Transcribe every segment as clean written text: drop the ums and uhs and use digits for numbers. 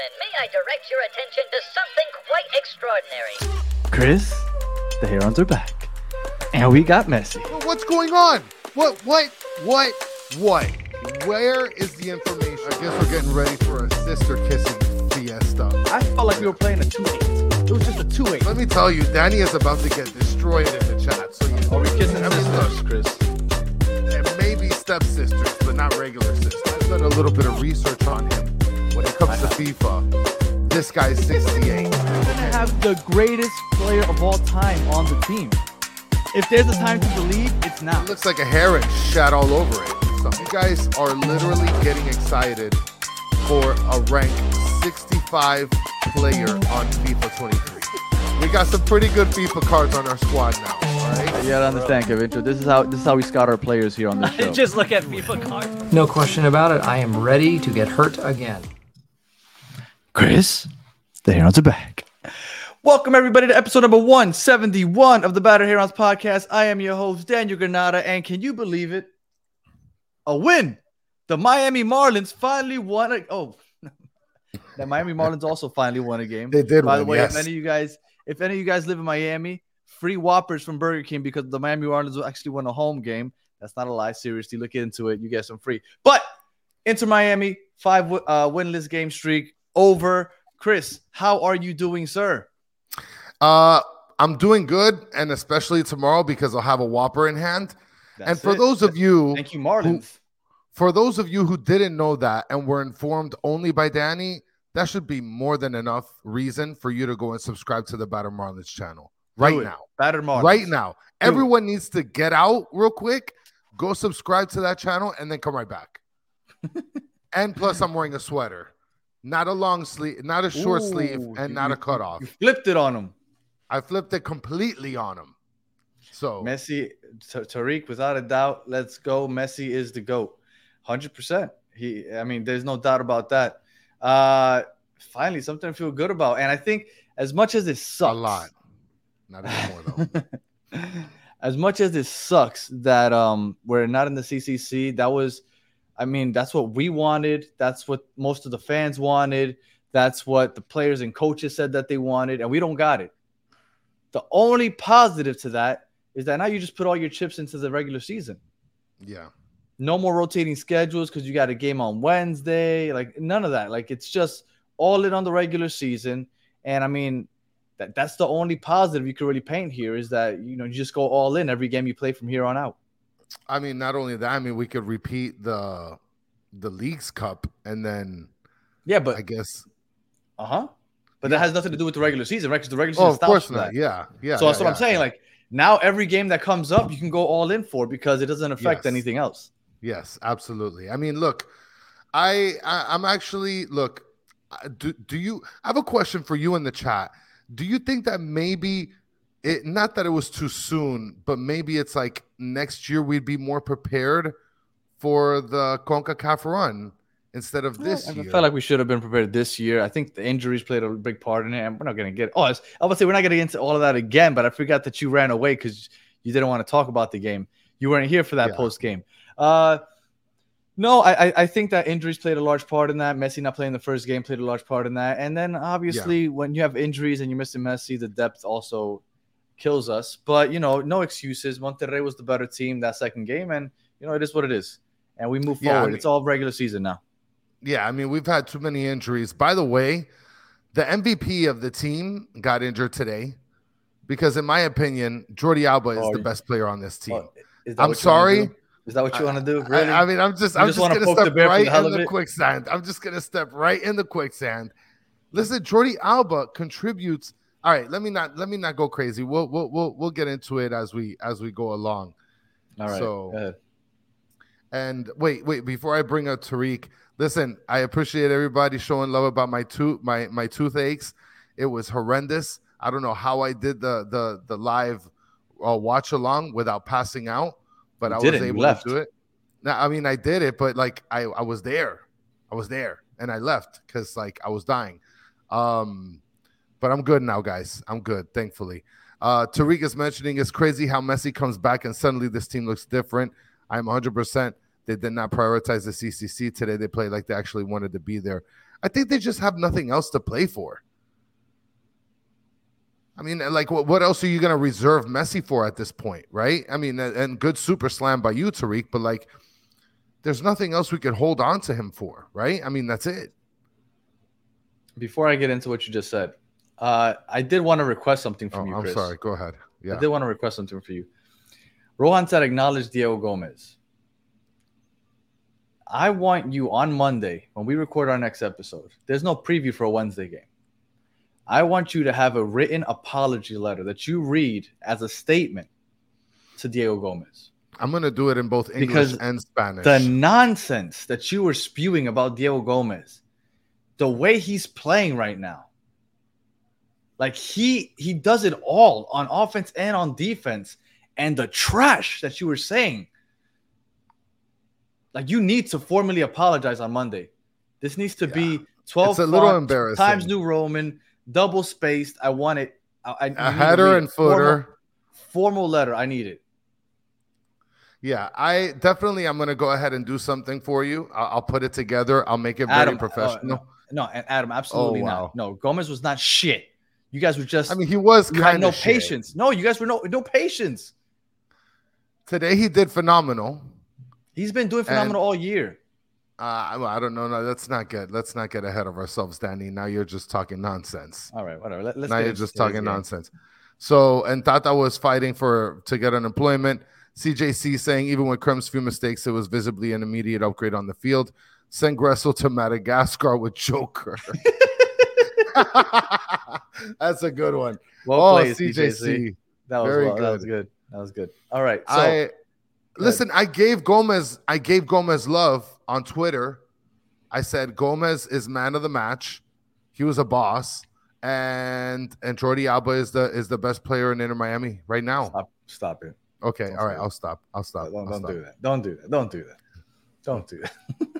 gentlemen, may I direct your attention to something quite extraordinary? Chris, the Herons are back. And we got Messi. What's going on? What? Where is the information? I guess we're getting ready for a sister kissing fiesta. I felt like we were playing a 2-8. It was just a 2-8. Let me tell you, Danny is about to get destroyed in the chat. So Are we kissing sisters, Chris? And maybe stepsisters, but not regular sisters. I've done a little bit of research on him. When it comes to FIFA, this guy's 68. We're gonna have the greatest player of all time on the team. If there's a time to believe, it's now. It looks like a heron shat all over it. So you guys are literally getting excited for a rank 65 player on FIFA 23. We got some pretty good FIFA cards on our squad now. All right. You gotta understand, Kevin. This is how we scout our players here on this show. Just look at FIFA cards. No question about it. I am ready to get hurt again. Chris, the Herons are back. Welcome, everybody, to episode number 171 of the Battered Herons podcast. I am your host, Daniel Granada, and can you believe it? A win. The Miami Marlins finally won. The Miami Marlins also finally won a game. They did. By the win, way, yes. if any of you guys live in Miami, free Whoppers from Burger King because the Miami Marlins actually won a home game. That's not a lie. Seriously, look into it. You get some free. But Inter Miami, 5 winless game streak over. Chris, how are you doing, sir? I'm doing good, and especially tomorrow because I'll have a Whopper in hand. That's for it. those of you, Thank you, Marlins. For those of you who didn't know that and were informed only by Danny, that should be more than enough reason for you to go and subscribe to the Battered Marlins channel right now. Battered Marlins. Right now. Everyone needs to get out real quick, go subscribe to that channel, and then come right back. And plus, I'm wearing a sweater. Not a long sleeve, not a short sleeve, and not a cutoff. You flipped it on him. I flipped it completely on him. So Messi, Tariq, without a doubt, let's go. Messi is the GOAT. 100%. There's no doubt about that. Finally, something to feel good about. And I think as much as it sucks. A lot. Not anymore, though. As much as it sucks that we're not in the CCC, that's what we wanted. That's what most of the fans wanted. That's what the players and coaches said that they wanted, and we don't got it. The only positive to that is that now you just put all your chips into the regular season. Yeah. No more rotating schedules because you got a game on Wednesday. Like, none of that. Like, it's just all in on the regular season. And, that's the only positive you can really paint here is that, you just go all in every game you play from here on out. Not only that, we could repeat the Leagues Cup and then but I guess but that has nothing to do with the regular season, right? Because the regular season of course not. That. Yeah. So that's what I'm saying. Like, now every game that comes up, you can go all in for because it doesn't affect anything else. Yes, absolutely. Look, I'm actually look. Do you? I have a question for you in the chat. Do you think that maybe not that it was too soon, but maybe it's like next year we'd be more prepared for the CONCACAF run instead of this year? I felt like we should have been prepared this year. I think the injuries played a big part in it, and we're not going to get – I would say we're not going to get into all of that again, but I forgot that you ran away because you didn't want to talk about the game. You weren't here for that post-game. No, I think that injuries played a large part in that. Messi not playing the first game played a large part in that. And then, obviously, when you have injuries and you're missing Messi, the depth also kills us. But, no excuses. Monterrey was the better team that second game, and, it is what it is. And we move forward. It's all regular season now. Yeah, we've had too many injuries. By the way, the MVP of the team got injured today because, in my opinion, Jordi Alba is the best player on this team. I'm sorry. Is that what you want to do? Really? I'm just going to step right in the quicksand. I'm just going to step right in the quicksand. Listen, Jordi Alba contributes. All right, let me not go crazy. We'll get into it as we go along. All right. So, go ahead. And wait, before I bring up Tariq, listen, I appreciate everybody showing love about my toothaches. It was horrendous. I don't know how I did the live watch along without passing out, but I was able to do it. Now, I did it, but like I was there. And I left because like I was dying. But I'm good now, guys. I'm good, thankfully. Tariq is mentioning it's crazy how Messi comes back and suddenly this team looks different. I'm 100%. They did not prioritize the CCC today. They played like they actually wanted to be there. I think they just have nothing else to play for. I mean, like, what else are you going to reserve Messi for at this point, right? I mean, and good super slam by you, Tariq, but like, there's nothing else we could hold on to him for, right? I mean, that's it. Before I get into what you just said, I did want to request something from you, Chris. I'm sorry. Go ahead. Yeah. I did want to request something for you. Rohan said, acknowledge Diego Gomez. I want you on Monday, when we record our next episode, there's no preview for a Wednesday game. I want you to have a written apology letter that you read as a statement to Diego Gomez. I'm going to do it in both English and Spanish. The nonsense that you were spewing about Diego Gomez, the way he's playing right now, like he does it all on offense and on defense, and the trash that you were saying, like, you need to formally apologize on Monday. This needs to be 12 it's a little embarrassing. Times New Roman, double spaced. I want it. A header and footer. Formal letter. I need it. Yeah, I'm going to go ahead and do something for you. I'll put it together. I'll make it very professional. No, and Adam, absolutely not. No, Gomez was not shit. You guys were just. I mean, he was kind of no patience. No, you guys were no patience. Today he did phenomenal. He's been doing phenomenal all year. I don't know. No, let's not get ahead of ourselves, Danny. Now you're just talking nonsense. All right, whatever. Let's now you're just talking nonsense. So, and Tata was fighting to get unemployment. CJC saying even with Krem's few mistakes, it was visibly an immediate upgrade on the field. Send Gressel to Madagascar with Joker. That's a good one. Well played, CJC. That was good. All right. So listen, I gave Gomez love on Twitter. I said Gomez is man of the match. He was a boss, and Jordi Alba is the best player in Inter Miami right now. Stop it. Okay, all right, I'll stop. Don't do that. Don't do that.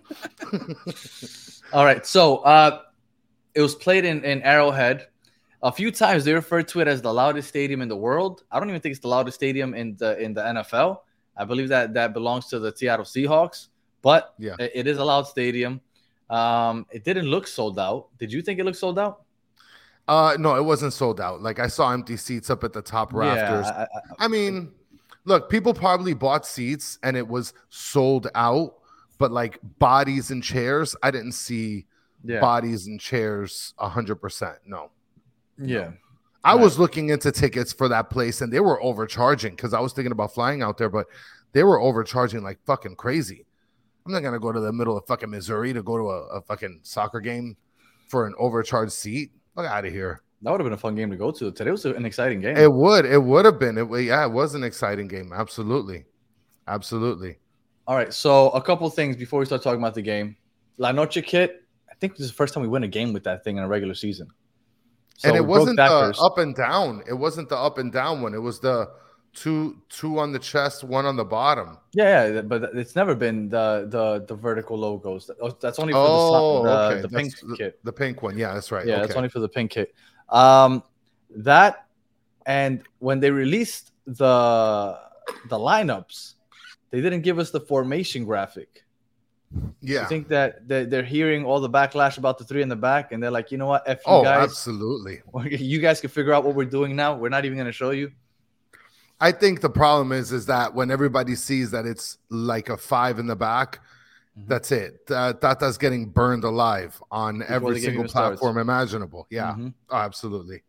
All right, so it was played in Arrowhead. A few times they referred to it as the loudest stadium in the world. I don't even think it's the loudest stadium in the NFL. I believe that belongs to the Seattle Seahawks, but yeah, it is a loud stadium. It didn't look sold out. Did you think it looked sold out? No, it wasn't sold out. Like, I saw empty seats up at the top rafters. Yeah, I mean, look, people probably bought seats and it was sold out, but like bodies and chairs, I didn't see bodies and chairs 100%. No. Yeah. I was looking into tickets for that place and they were overcharging because I was thinking about flying out there, but they were overcharging like fucking crazy. I'm not going to go to the middle of fucking Missouri to go to a fucking soccer game for an overcharged seat. Look out of here. That would have been a fun game to go to. Today was an exciting game. It would have been. It was an exciting game. Absolutely. All right. So a couple of things before we start talking about the game. La Noche kit, I think this is the first time we win a game with that thing in a regular season. So and it wasn't the up and down. It wasn't the up and down one. It was the two on the chest, one on the bottom. Yeah, but it's never been the vertical logos. That's only for the pink kit. The pink one. Yeah, that's right. Yeah, that's only for the pink kit. That, and when they released the lineups, they didn't give us the formation graphic. Yeah, I think that they're hearing all the backlash about the three in the back, and they're like, you know what? F you guys. Absolutely. You guys can figure out what we're doing now. We're not even going to show you. I think the problem is that when everybody sees that it's like a 5 in the back, that's it. Tata's getting burned alive on every single platform imaginable. Yeah, Oh, absolutely.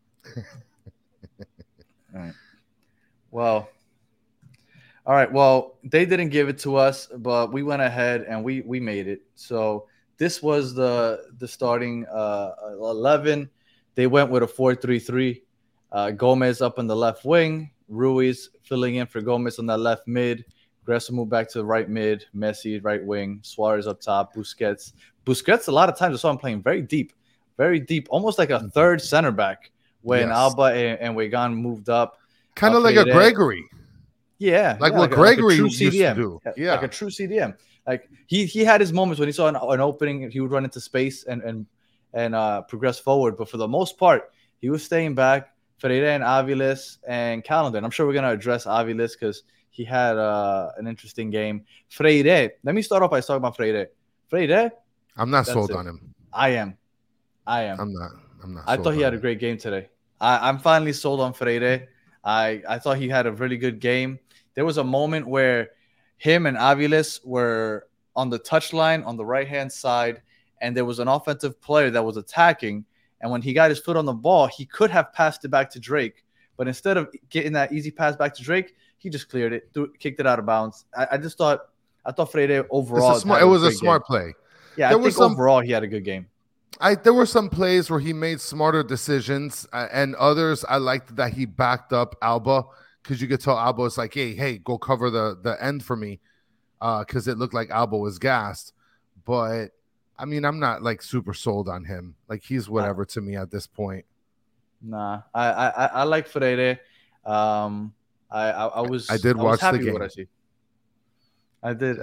All right. Well, they didn't give it to us, but we went ahead and we made it. So this was the starting 11. They went with a 4-3-3. Gomez up on the left wing. Ruiz filling in for Gomez on that left mid. Gressel moved back to the right mid. Messi right wing. Suarez up top. Busquets. A lot of times I saw him playing very deep, almost like a third center back when Alba and Wegan moved up. Kind of like a Gregory. Yeah, like what Gregory used to do. Yeah, like a true CDM. Like he had his moments when he saw an opening, he would run into space and progress forward. But for the most part, he was staying back. Freire and Aviles and Callender. And I'm sure we're going to address Aviles because he had an interesting game. Freire. Let me start off by talking about Freire. Freire. I'm not sold on him. I am. I'm not. I thought he had a great game today. I'm finally sold on Freire. I thought he had a really good game. There was a moment where him and Aviles were on the touchline on the right-hand side, and there was an offensive player that was attacking. And when he got his foot on the ball, he could have passed it back to Drake. But instead of getting that easy pass back to Drake, he just cleared it, kicked it out of bounds. I thought Freire overall. It was a smart play. Yeah, I think overall he had a good game. There were some plays where he made smarter decisions, and others I liked that he backed up Alba, because you could tell Alba was like, hey, go cover the end for me, because it looked like Alba was gassed. But I mean, I'm not like super sold on him. Like, he's whatever to me at this point. Nah, I like Freire. I did watch the game. What I see. I did.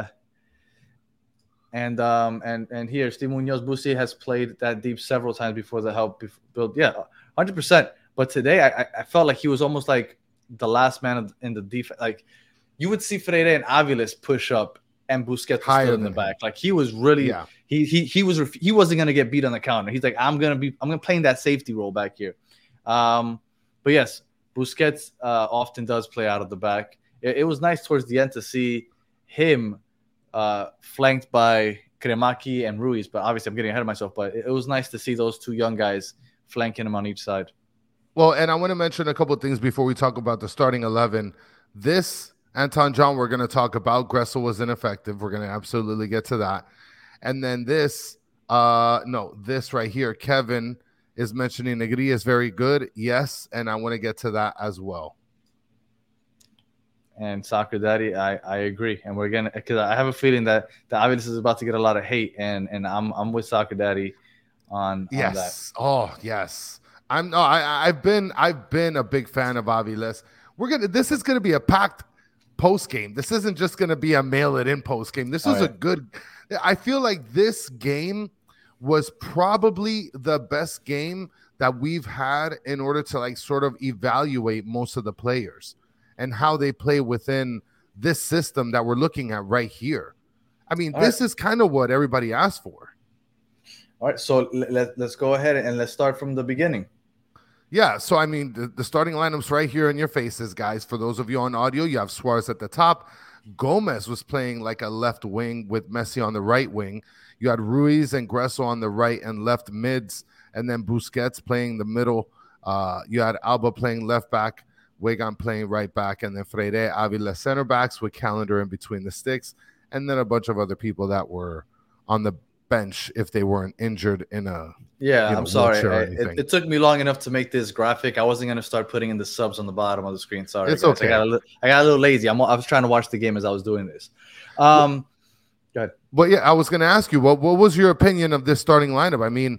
And here, Steve Munoz Busi has played that deep several times before the help build. Yeah, 100%. But today, I felt like he was almost like the last man in the defense. Like, you would see Freire and Aviles push up, and Busquets was still in the back. Like, he was really, he wasn't gonna get beat on the counter. He's like, I'm gonna play in that safety role back here. But yes, Busquets often does play out of the back. It was nice towards the end to see him flanked by Kremaki and Ruiz, but obviously I'm getting ahead of myself. But it was nice to see those two young guys flanking him on each side. Well, and I want to mention a couple of things before we talk about the starting 11. This Anton John, we're going to talk about. Gressel was ineffective. We're going to absolutely get to that. And then this right here, Kevin is mentioning Negri is very good. Yes, and I want to get to that as well. And Soccer Daddy, I agree. And we're going to, because I have a feeling that the Aviles is about to get a lot of hate, and I'm with Soccer Daddy on that. Oh, yes. I've been a big fan of Aviles. This is gonna be a packed post game. This isn't just gonna be a mail it in post game. This is a good. I feel like this game was probably the best game that we've had in order to like sort of evaluate most of the players and how they play within this system that we're looking at right here. I mean, this is kind of what everybody asked for. All right, so let's go ahead and let's start from the beginning. Yeah, so I mean, the starting lineups right here in your faces, guys. For those of you on audio, you have Suarez at the top. Gomez was playing like a left wing with Messi on the right wing. You had Ruiz and Gressel on the right and left mids, and then Busquets playing the middle. You had Alba playing left back, Weigand playing right back, and then Freire, Avila center backs with Calendar in between the sticks, and then a bunch of other people that were on the bench if they weren't injured in a I'm sorry. It took me long enough to make this graphic. I wasn't going to start putting in the subs on the bottom of the screen. Sorry, it's okay. I got a little lazy. I was trying to watch the game as I was doing this. Go ahead. But yeah, I was going to ask you, what was your opinion of this starting lineup? I mean,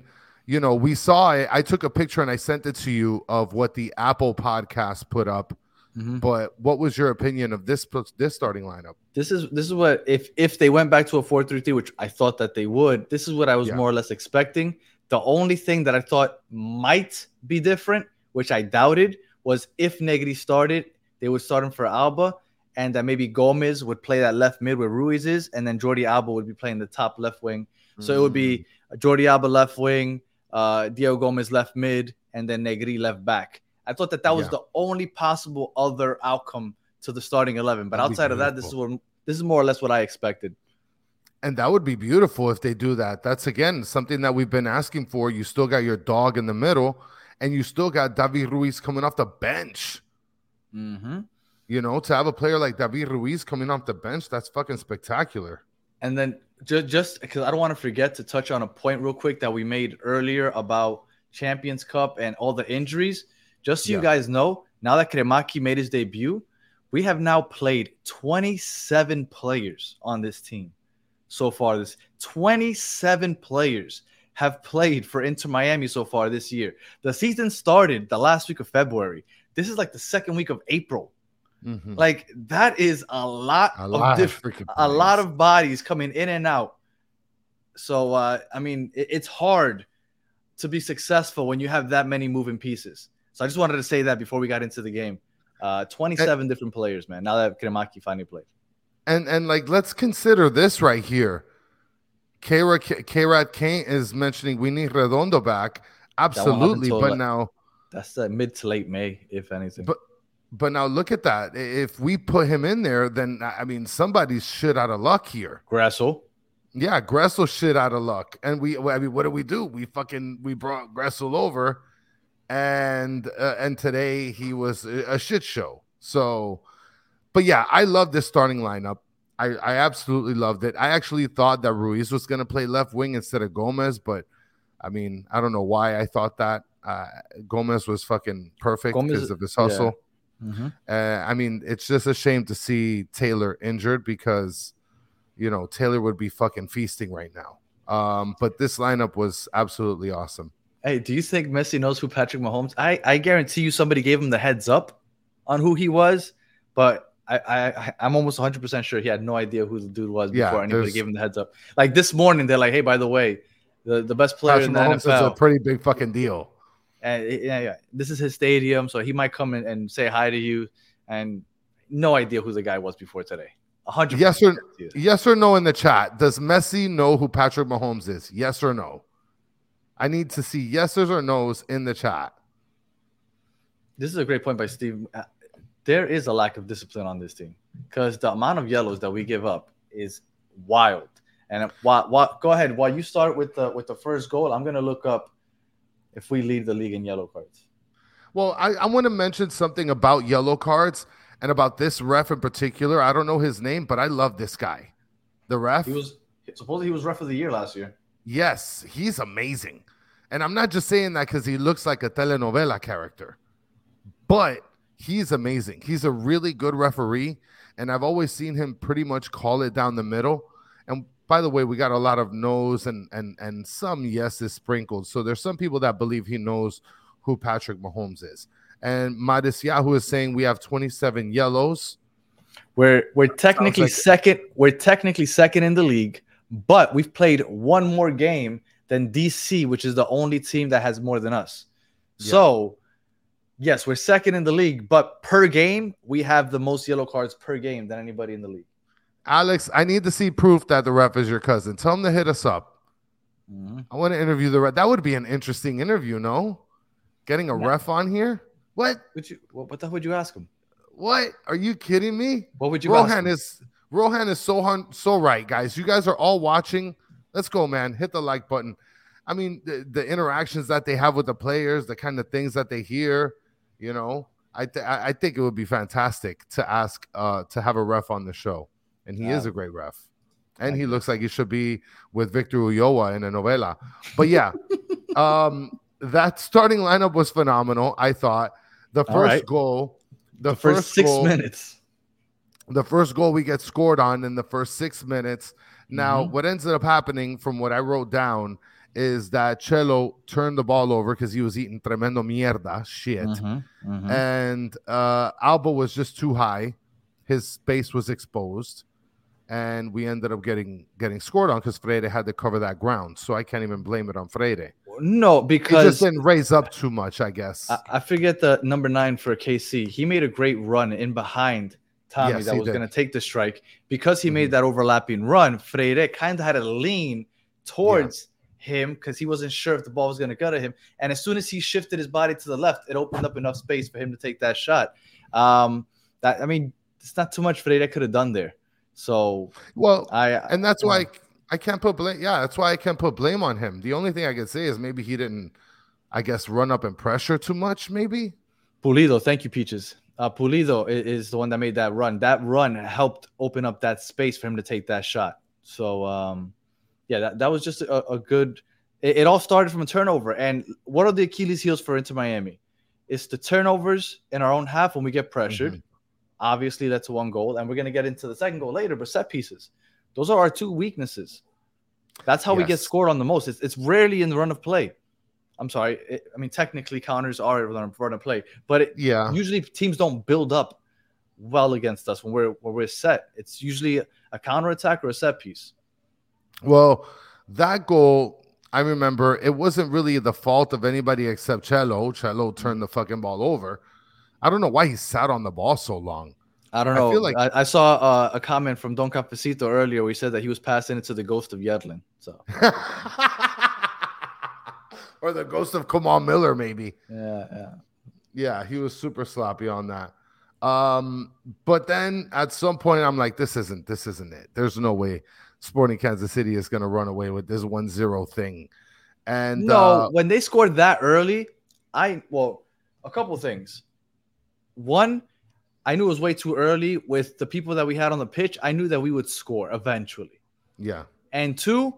we saw it. I took a picture and I sent it to you of what the Apple podcast put up. Mm-hmm. But what was your opinion of this starting lineup? This is what if they went back to a 4-3-3, which I thought that they would. This is what I was more or less expecting. The only thing that I thought might be different, which I doubted, was if Negri started, they would start him for Alba, and that maybe Gomez would play that left mid where Ruiz is, and then Jordi Alba would be playing the top left wing. So it would be Jordi Alba left wing, Diego Gomez left mid, and then Negri left back. I thought that was the only possible other outcome to the starting 11. But outside of that, this is more or less what I expected. And that would be beautiful if they do that. That's, again, something that we've been asking for. You still got your dog in the middle, and you still got David Ruiz coming off the bench. Mm-hmm. To have a player like David Ruiz coming off the bench, that's fucking spectacular. And then just because I don't want to forget to touch on a point real quick that we made earlier about Champions Cup and all the injuries. Just so you guys know, now that Kremaki made his debut, we have now played 27 players on this team so far. 27 players have played for Inter Miami so far this year. The season started the last week of February. This is like the second week of April. Mm-hmm. Like, that is a lot of bodies coming in and out. So, I mean, it's hard to be successful when you have that many moving pieces. So I just wanted to say that before we got into the game. 27 different players, man, now that Kremaki finally played. And like, let's consider this right here. K-Rat Kane is mentioning we need Redondo back. Absolutely, but now that's mid to late May, if anything. But now look at that. If we put him in there, then I mean somebody's shit out of luck here. Gressel. Yeah, Gressel shit out of luck. And what do? We brought Gressel over, and today he was a shit show. So, but yeah, I love this starting lineup. I absolutely loved it. I actually thought that Ruiz was going to play left wing instead of Gomez, but I mean, I don't know why I thought that. Gomez was fucking perfect because of his hustle. Yeah. Mm-hmm. I mean, it's just a shame to see Taylor injured because, you know, Taylor would be fucking feasting right now. But this lineup was absolutely awesome. Hey, do you think Messi knows who Patrick Mahomes? I guarantee you somebody gave him the heads up on who he was, but I'm almost 100% sure he had no idea who the dude was before anybody gave him the heads up. Like this morning, they're like, hey, by the way, the best player Patrick in the Mahomes NFL. is a pretty big fucking deal. And this is his stadium, so he might come in and say hi to you, and no idea who the guy was before today. 100%. Yes or no in the chat. Does Messi know who Patrick Mahomes is? Yes or no? I need to see yeses or nos in the chat. This is a great point by Steve. There is a lack of discipline on this team because the amount of yellows that we give up is wild. And go ahead. While you start with the first goal, I'm going to look up if we lead the league in yellow cards. Well, I want to mention something about yellow cards and about this ref in particular. I don't know his name, but I love this guy. The ref. Supposedly he was ref of the year last year. Yes, he's amazing. And I'm not just saying that because he looks like a telenovela character, but he's amazing. He's a really good referee, and I've always seen him pretty much call it down the middle. And by the way, we got a lot of no's and some yeses sprinkled. So there's some people that believe he knows who Patrick Mahomes is. And Madis Yahoo is saying we have 27 yellows. We're technically second. We're technically second in the league, but we've played one more game than DC, which is the only team that has more than us. Yeah. So yes, we're second in the league, but per game, we have the most yellow cards per game than anybody in the league. Alex, I need to see proof that the ref is your cousin. Tell him to hit us up. Mm-hmm. I want to interview the ref. That would be an interesting interview, no? Getting a ref on here? What the hell would you ask him? What? Are you kidding me? What would you ask him? Rohan is so right, guys. You guys are all watching. Let's go, man. Hit the like button. I mean, the interactions that they have with the players, the kind of things that they hear, you know, I think it would be fantastic to ask to have a ref on the show. And he is a great ref. And he looks like he should be with Victor Ulloa in a novela. But yeah, that starting lineup was phenomenal, I thought. The first goal, the first 6 minutes. The first goal we get scored on in the first 6 minutes. Now, what ends up happening from what I wrote down is that Chelo turned the ball over because he was eating tremendo mierda shit. And Alba was just too high. His space was exposed. And we ended up getting scored on because Freire had to cover that ground. So I can't even blame it on Freire. No, because he just didn't raise up too much, I guess. I forget the number 9 for KC. He made a great run in behind Tommy that was going to take the strike. Because he made that overlapping run, Freire kind of had to lean towards him because he wasn't sure if the ball was going to go to him. And as soon as he shifted his body to the left, it opened up enough space for him to take that shot. It's not too much Freire could have done there. So that's why I can't put blame. Yeah, that's why I can't put blame on him. The only thing I can say is maybe he didn't, I guess, run up and pressure too much. Maybe Pulido, thank you, Peaches. Pulido is the one that made that run. That run helped open up that space for him to take that shot. So that was just a good. It all started from a turnover. And what are the Achilles heels for Inter Miami? It's the turnovers in our own half when we get pressured. Obviously, that's one goal, and we're going to get into the second goal later, but set pieces. Those are our two weaknesses. That's how we get scored on the most. It's rarely in the run of play. I'm sorry. Technically, counters are in the run of play, but usually teams don't build up well against us when we're set. It's usually a counterattack or a set piece. Well, that goal, I remember, it wasn't really the fault of anybody except Chelo. Chelo turned the fucking ball over. I don't know why he sat on the ball so long. I don't know. I feel like I saw a comment from Don Cafecito earlier where he said that he was passing it to the ghost of Yedlin. So, or the ghost of Kamal Miller, maybe. Yeah. He was super sloppy on that. But then at some point, I'm like, this isn't it. There's no way Sporting Kansas City is going to run away with this 1-0 thing. And no, when they scored that early, a couple things. One, I knew it was way too early with the people that we had on the pitch. I knew that we would score eventually. Yeah. And two,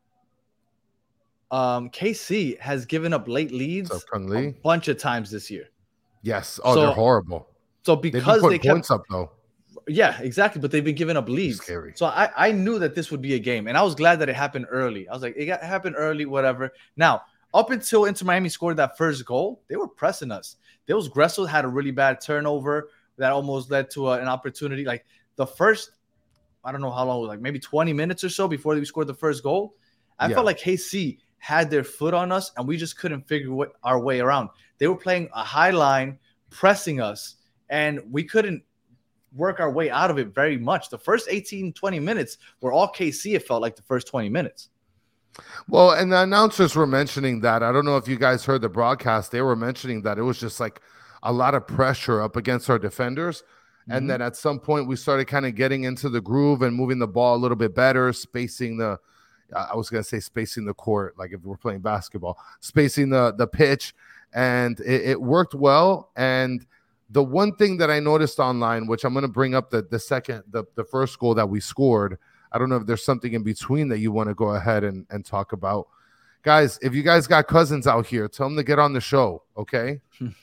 KC has given up late leads a bunch of times this year. Yes. Oh, they're horrible. So because they kept points up though. Yeah, exactly. But they've been giving up leads. Scary. So I knew that this would be a game, and I was glad that it happened early. I was like, it happened early, whatever. Now, up until Inter Miami scored that first goal, they were pressing us. Those Gressel had a really bad turnover that almost led to an opportunity. Like the first, I don't know how long it was, like maybe 20 minutes or so before we scored the first goal. I felt like KC had their foot on us, and we just couldn't figure our way around. They were playing a high line, pressing us, and we couldn't work our way out of it very much. The first 18, 20 minutes were all KC, it felt like the first 20 minutes. Well, and the announcers were mentioning that. I don't know if you guys heard the broadcast. They were mentioning that it was just like a lot of pressure up against our defenders. Mm-hmm. And then at some point we started kind of getting into the groove and moving the ball a little bit better, spacing the court, like if we're playing basketball, spacing the pitch. And it worked well. And the one thing that I noticed online, which I'm going to bring up the first goal that we scored, I don't know if there's something in between that you want to go ahead and talk about. Guys, if you guys got cousins out here, tell them to get on the show, okay?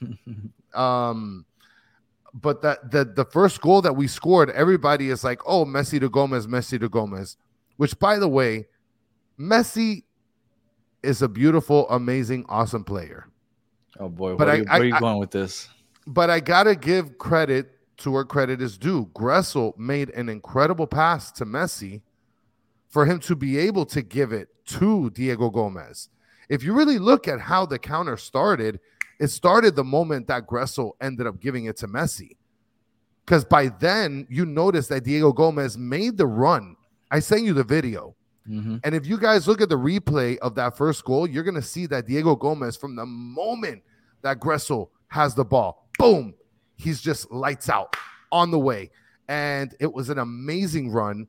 But the first goal that we scored, everybody is like, oh, Messi to Gomez, which, by the way, Messi is a beautiful, amazing, awesome player. Oh, boy. Where are you going with this? But I got to give credit to where credit is due. Gressel made an incredible pass to Messi for him to be able to give it to Diego Gomez. If you really look at how the counter started, it started the moment that Gressel ended up giving it to Messi. Because by then, you notice that Diego Gomez made the run. I sent you the video. Mm-hmm. And if you guys look at the replay of that first goal, you're going to see that Diego Gomez, from the moment that Gressel has the ball, boom, he's just lights out on the way. And it was an amazing run.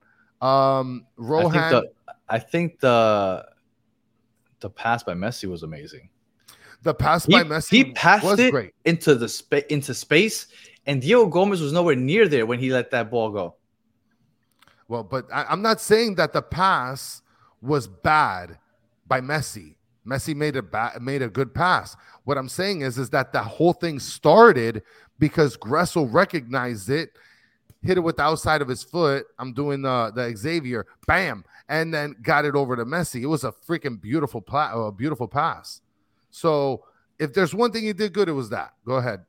Rohan, I think the pass by Messi was amazing. The pass by Messi, he passed was it great into space, and Diego Gomez was nowhere near there when he let that ball go. Well, but I'm not saying that the pass was bad by Messi. Messi made a good pass. What I'm saying is that the whole thing started because Gressel recognized it, hit it with the outside of his foot. I'm doing the Xavier, bam, and then got it over to Messi. It was a freaking beautiful pass. So if there's one thing he did good, it was that. Go ahead.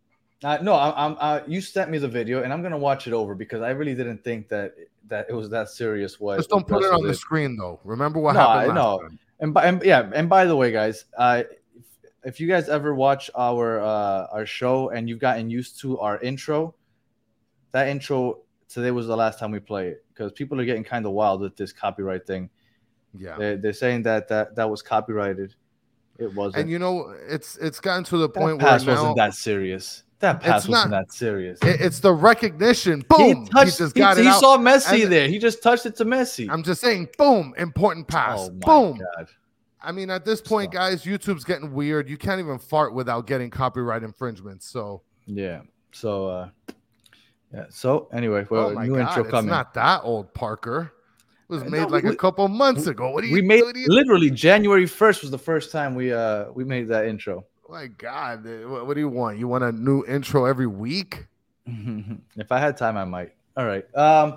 No, you sent me the video, and I'm gonna watch it over because I really didn't think that it was that serious. Just don't put it on the screen, though. Remember what happened last time. And by the way, guys, if you guys ever watch our show and you've gotten used to our intro, that intro today was the last time we play it because people are getting kind of wild with this copyright thing. Yeah, they're saying that was copyrighted. It wasn't. And it's gotten to the point where now wasn't that serious. That pass wasn't that serious. It's the recognition. Boom. He just got it out. He saw Messi there. He just touched it to Messi. I'm just saying, boom, important pass. Oh, my boom. God. I mean, at this point, guys, YouTube's getting weird. You can't even fart without getting copyright infringements. So yeah. So So anyway, well, new intro coming. It's not that old, Parker. It was made a couple months ago. Literally January 1st was the first time we made that intro. My God, what do you want? You want a new intro every week? If I had time, I might. All right.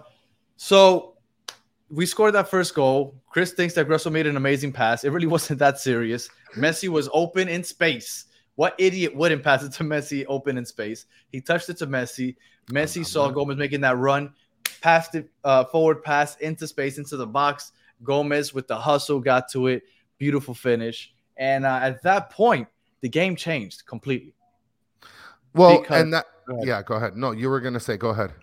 So we scored that first goal. Chris thinks that Gressel made an amazing pass. It really wasn't that serious. Messi was open in space. What idiot wouldn't pass it to Messi open in space? He touched it to Messi. Messi saw Gomez making that run, passed it forward pass into space, into the box. Gomez with the hustle got to it. Beautiful finish. And at that point, the game changed completely. Well, go ahead. No, you were going to say, go ahead.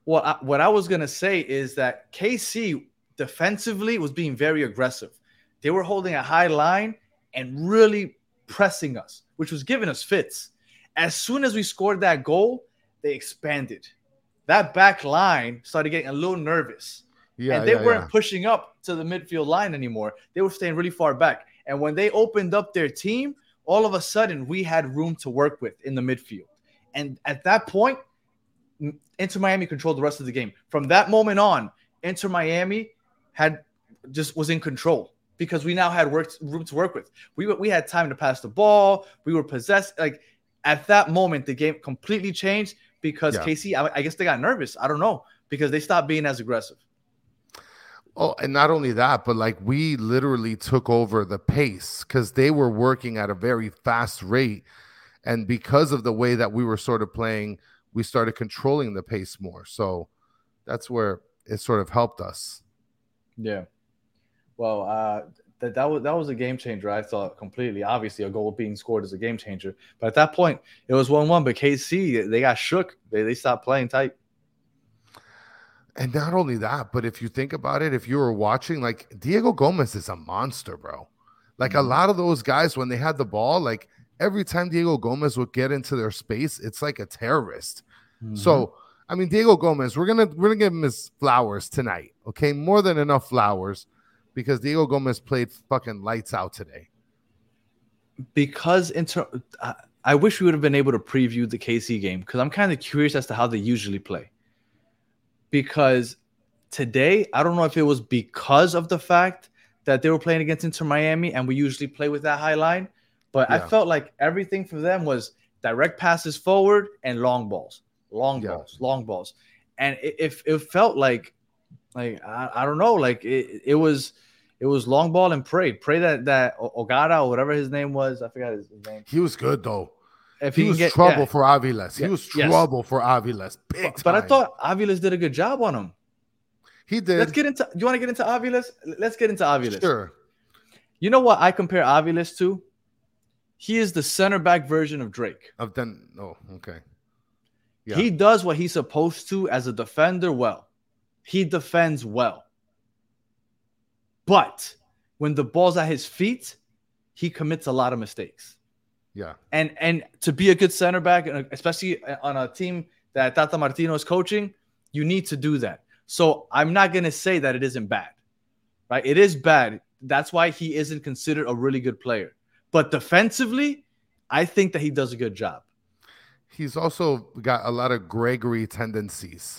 What I was gonna say is that KC defensively was being very aggressive. They were holding a high line and really pressing us, which was giving us fits. As soon as we scored that goal, they expanded. That back line started getting a little nervous. Yeah, and they weren't pushing up to the midfield line anymore. They were staying really far back. And when they opened up their team, all of a sudden we had room to work with in the midfield. And at that point, Inter Miami controlled the rest of the game. From that moment on, Inter Miami was in control because we now had room to work with. We had time to pass the ball. We were possessed. Like at that moment, the game completely changed because KC, I guess they got nervous. I don't know, because they stopped being as aggressive. Oh, and not only that, but like we literally took over the pace because they were working at a very fast rate. And because of the way that we were sort of playing, we started controlling the pace more. So that's where it sort of helped us. Yeah. Well, that was a game changer, I thought, completely. Obviously, a goal being scored is a game changer. But at that point, it was 1-1. But KC, they got shook. They stopped playing tight. And not only that, but if you think about it, if you were watching, like Diego Gomez is a monster, bro. Like a lot of those guys, when they had the ball, like every time Diego Gomez would get into their space, it's like a terrorist. So, I mean, Diego Gomez, we're gonna give him his flowers tonight, okay? More than enough flowers, because Diego Gomez played fucking lights out today. Because I wish we would have been able to preview the KC game because I'm kind of curious as to how they usually play. Because today, I don't know if it was because of the fact that they were playing against Inter Miami and we usually play with that high line, but I felt like everything for them was direct passes forward and long balls. And it felt like I don't know, like it was long ball and pray that Ogata or whatever his name was, I forgot his name. He was good though. If he was trouble for Aviles. He was trouble for Aviles. Big time. But I thought Aviles did a good job on him. He did. You want to get into Aviles? Let's get into Aviles. Sure. You know what I compare Aviles to? He is the center back version of Drake. Okay. Yeah. He does what he's supposed to as a defender well. He defends well. But when the ball's at his feet, he commits a lot of mistakes. Yeah. And to be a good center back, especially on a team that Tata Martino is coaching, you need to do that. So I'm not going to say that it isn't bad, right? It is bad. That's why he isn't considered a really good player. But defensively, I think that he does a good job. He's also got a lot of Gregory tendencies.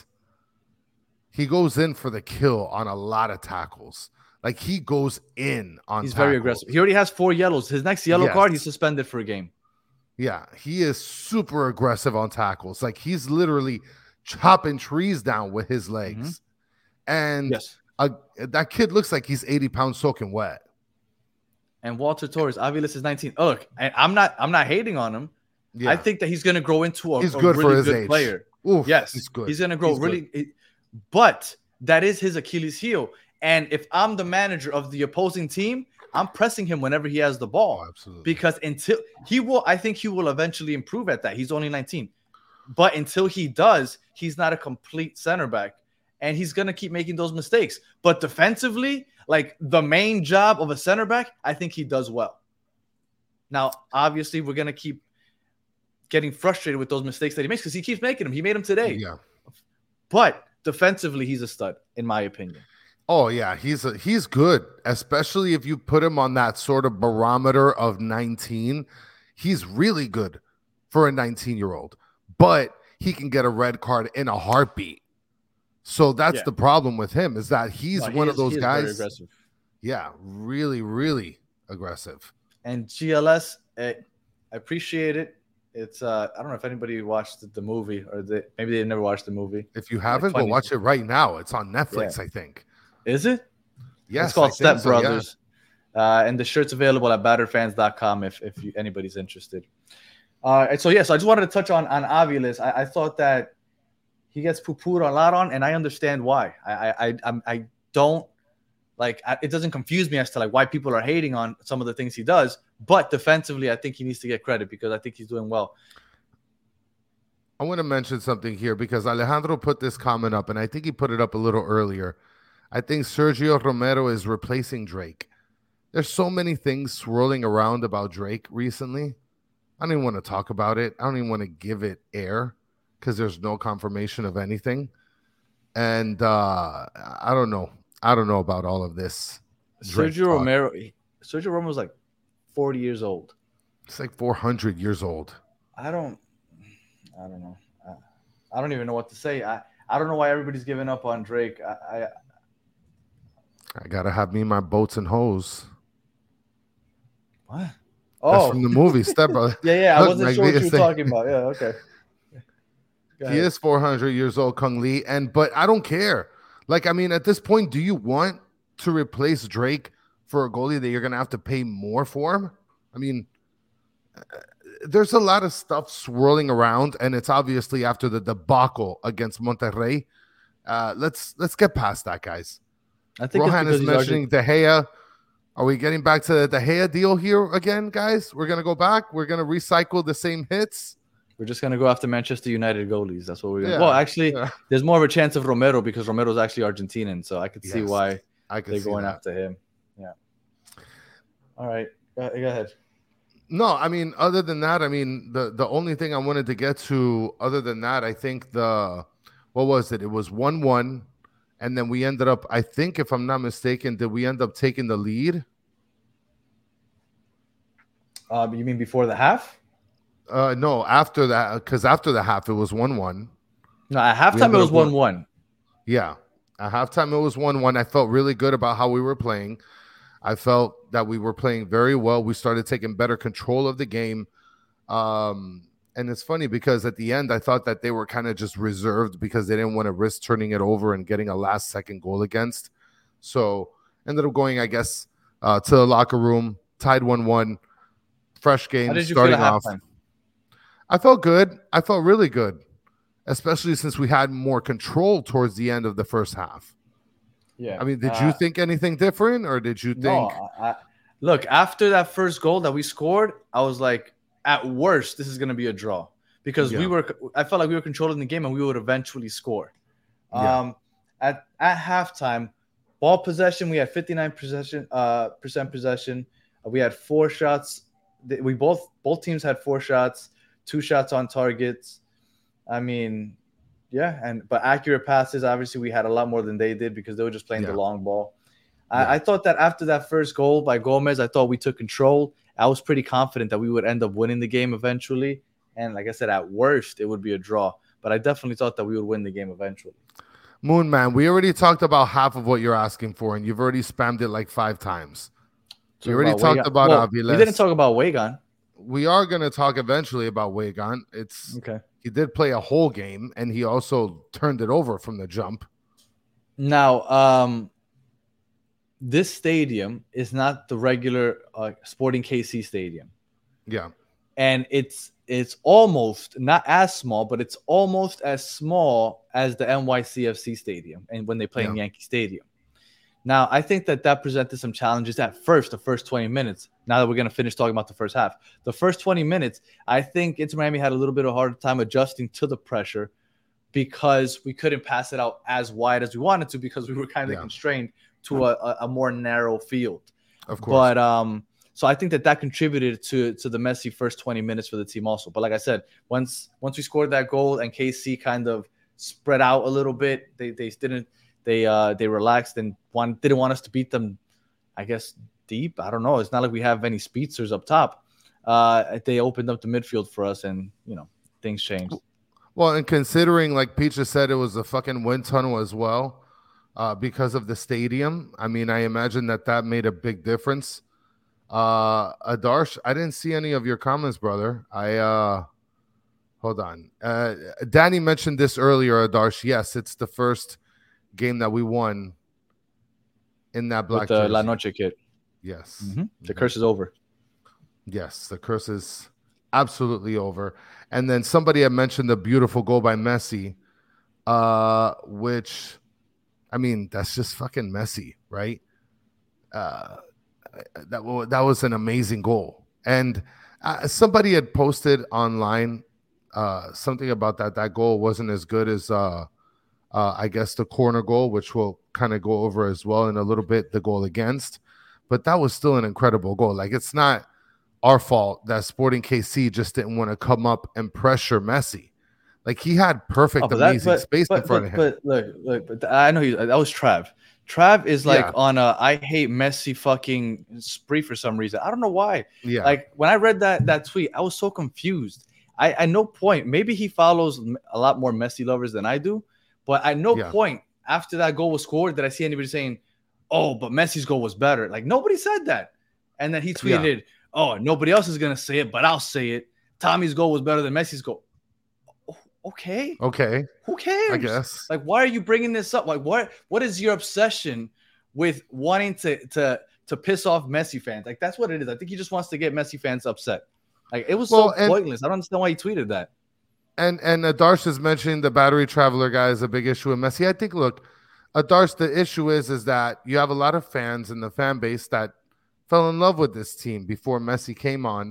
He goes in for the kill on a lot of tackles. Like he goes in on He's tackles. very aggressive. He already has 4 yellows. His next yellow card, he's suspended for a game. Yeah, he is super aggressive on tackles. Like he's literally chopping trees down with his legs. And that kid looks like he's 80 pounds soaking wet. And Walter Torres, Aviles is 19. Oh, look, and I'm not hating on him. Yeah. I think that he's going to grow into a really good player. Oof, yes, he's good. He's going to grow but that is his Achilles heel. And if I'm the manager of the opposing team, I'm pressing him whenever he has the ball. Oh, absolutely. Because I think he will eventually improve at that. He's only 19. But until he does, he's not a complete center back. And he's going to keep making those mistakes. But defensively, like the main job of a center back, I think he does well. Now, obviously, we're going to keep getting frustrated with those mistakes that he makes because he keeps making them. He made them today. Yeah. But defensively, he's a stud, in my opinion. Oh, yeah, he's good, especially if you put him on that sort of barometer of 19. He's really good for a 19-year-old, but he can get a red card in a heartbeat. So that's the problem with him is that he's one of those guys. Very aggressive. Yeah, really, really aggressive. And GLS, I appreciate it. It's I don't know if anybody watched the movie or maybe they never watched the movie. If you haven't, go watch it right now. It's on Netflix, I think. Is it? Yes. It's called Step Brothers. And the shirt's available at batterfans.com if anybody's interested. So I just wanted to touch on Aviles. I thought that he gets poo-pooed a lot on, and I understand why. I don't like it doesn't confuse me as to like why people are hating on some of the things he does. But defensively, I think he needs to get credit because I think he's doing well. I want to mention something here because Alejandro put this comment up, and I think he put it up a little earlier. I think Sergio Romero is replacing Drake. There's so many things swirling around about Drake recently. I don't even want to talk about it. I don't even want to give it air because there's no confirmation of anything. And I don't know. I don't know about all of this. Sergio Romero was like 40 years old. It's like 400 years old. I don't know. I don't even know what to say. I don't know why everybody's giving up on Drake. I gotta have me my boats and hoes. What? That's from the movie Step Brother. Yeah. I wasn't sure what you were talking about. Yeah, okay. He is 400 years old, Kung Lee, but I don't care. Like, I mean, at this point, do you want to replace Drake for a goalie that you're gonna have to pay more for? I mean, there's a lot of stuff swirling around, and it's obviously after the debacle against Monterrey. Let's get past that, guys. I think Rohan is mentioning De Gea. Are we getting back to the De Gea deal here again, guys? We're gonna go back. We're gonna recycle the same hits. We're just gonna go after Manchester United goalies. That's what we're gonna. Yeah, well, actually, there's more of a chance of Romero because Romero's actually Argentinian, so I could see why they're going after him. Yeah. All right, go ahead. No, I mean, other than that, I mean, the only thing I wanted to get to, other than that, I think what was it? It was 1-1, and then we ended up, I think, if I'm not mistaken, did we end up taking the lead? You mean before the half? No, after that, because after the half, it was 1-1. No, at halftime, it was 1-1. Yeah, at halftime, it was 1-1. I felt really good about how we were playing. I felt that we were playing very well. We started taking better control of the game. And it's funny because at the end, I thought that they were kind of just reserved because they didn't want to risk turning it over and getting a last-second goal against. So ended up going, I guess, to the locker room, tied 1-1, fresh game. How did you starting feel at off. halftime? I felt good. I felt really good, especially since we had more control towards the end of the first half. Yeah. I mean, did you think anything different, or did you think? No, look, after that first goal that we scored, I was like, at worst, this is going to be a draw because I felt like we were controlling the game and we would eventually score. Yeah. At halftime, ball possession, we had 59% possession. We had 4 shots. We both teams had 4 shots, 2 shots on targets. I mean, yeah, but accurate passes, obviously we had a lot more than they did because they were just playing the long ball. I thought that after that first goal by Gomez, I thought we took control. I was pretty confident that we would end up winning the game eventually. And like I said, at worst, it would be a draw. But I definitely thought that we would win the game eventually. Moon Man, we already talked about half of what you're asking for, and you've already spammed it like 5 times. We already talked about Aviles. We didn't talk about Wagon. We are going to talk eventually about Wagon. It's okay. He did play a whole game, and he also turned it over from the jump. Now, this stadium is not the regular Sporting KC stadium. Yeah. And it's almost not as small, but it's almost as small as the NYCFC stadium and when they play in Yankee Stadium. Now, I think that presented some challenges at first, the first 20 minutes. Now that we're going to finish talking about the first half. The first 20 minutes, I think Inter Miami had a little bit of a harder time adjusting to the pressure because we couldn't pass it out as wide as we wanted to because we were kind of constrained to a more narrow field. Of course. But so I think that contributed to the messy first 20 minutes for the team also. But like I said, once we scored that goal and KC kind of spread out a little bit, they relaxed and didn't want us to beat them, I guess, deep. I don't know. It's not like we have any speedsters up top. They opened up the midfield for us and, things changed. Well, and considering, like Pete just said, it was a fucking wind tunnel as well because of the stadium. I mean, I imagine that made a big difference. Adarsh, I didn't see any of your comments, brother. Hold on. Danny mentioned this earlier, Adarsh. Yes, it's the first game that we won in that black jersey. La Noche kit. Yes. Mm-hmm. The curse is over. Yes, the curse is absolutely over. And then somebody had mentioned the beautiful goal by Messi, which, I mean, that's just fucking Messi, right? That was an amazing goal. And somebody had posted online something about that goal wasn't as good as I guess the corner goal, which we'll kind of go over as well in a little bit, the goal against. But that was still an incredible goal. Like, it's not our fault that Sporting KC just didn't want to come up and pressure Messi. Like, he had perfect, amazing space in front of him. But I know that was Trav. Trav is like on a I hate Messi fucking spree for some reason. I don't know why. Yeah. Like, when I read that tweet, I was so confused. At no point, maybe he follows a lot more Messi lovers than I do, but at no point after that goal was scored did I see anybody saying, oh, but Messi's goal was better. Like, nobody said that. And then he tweeted, oh, nobody else is going to say it, but I'll say it. Tommy's goal was better than Messi's goal. Okay. Who cares? I guess. Like, why are you bringing this up? Like, what is your obsession with wanting to piss off Messi fans? Like, that's what it is. I think he just wants to get Messi fans upset. Like, it was so pointless. I don't understand why he tweeted that. And Adarsh is mentioning the battery traveler guy is a big issue with Messi. I think, look, Adarsh, the issue is that you have a lot of fans in the fan base that fell in love with this team before Messi came on.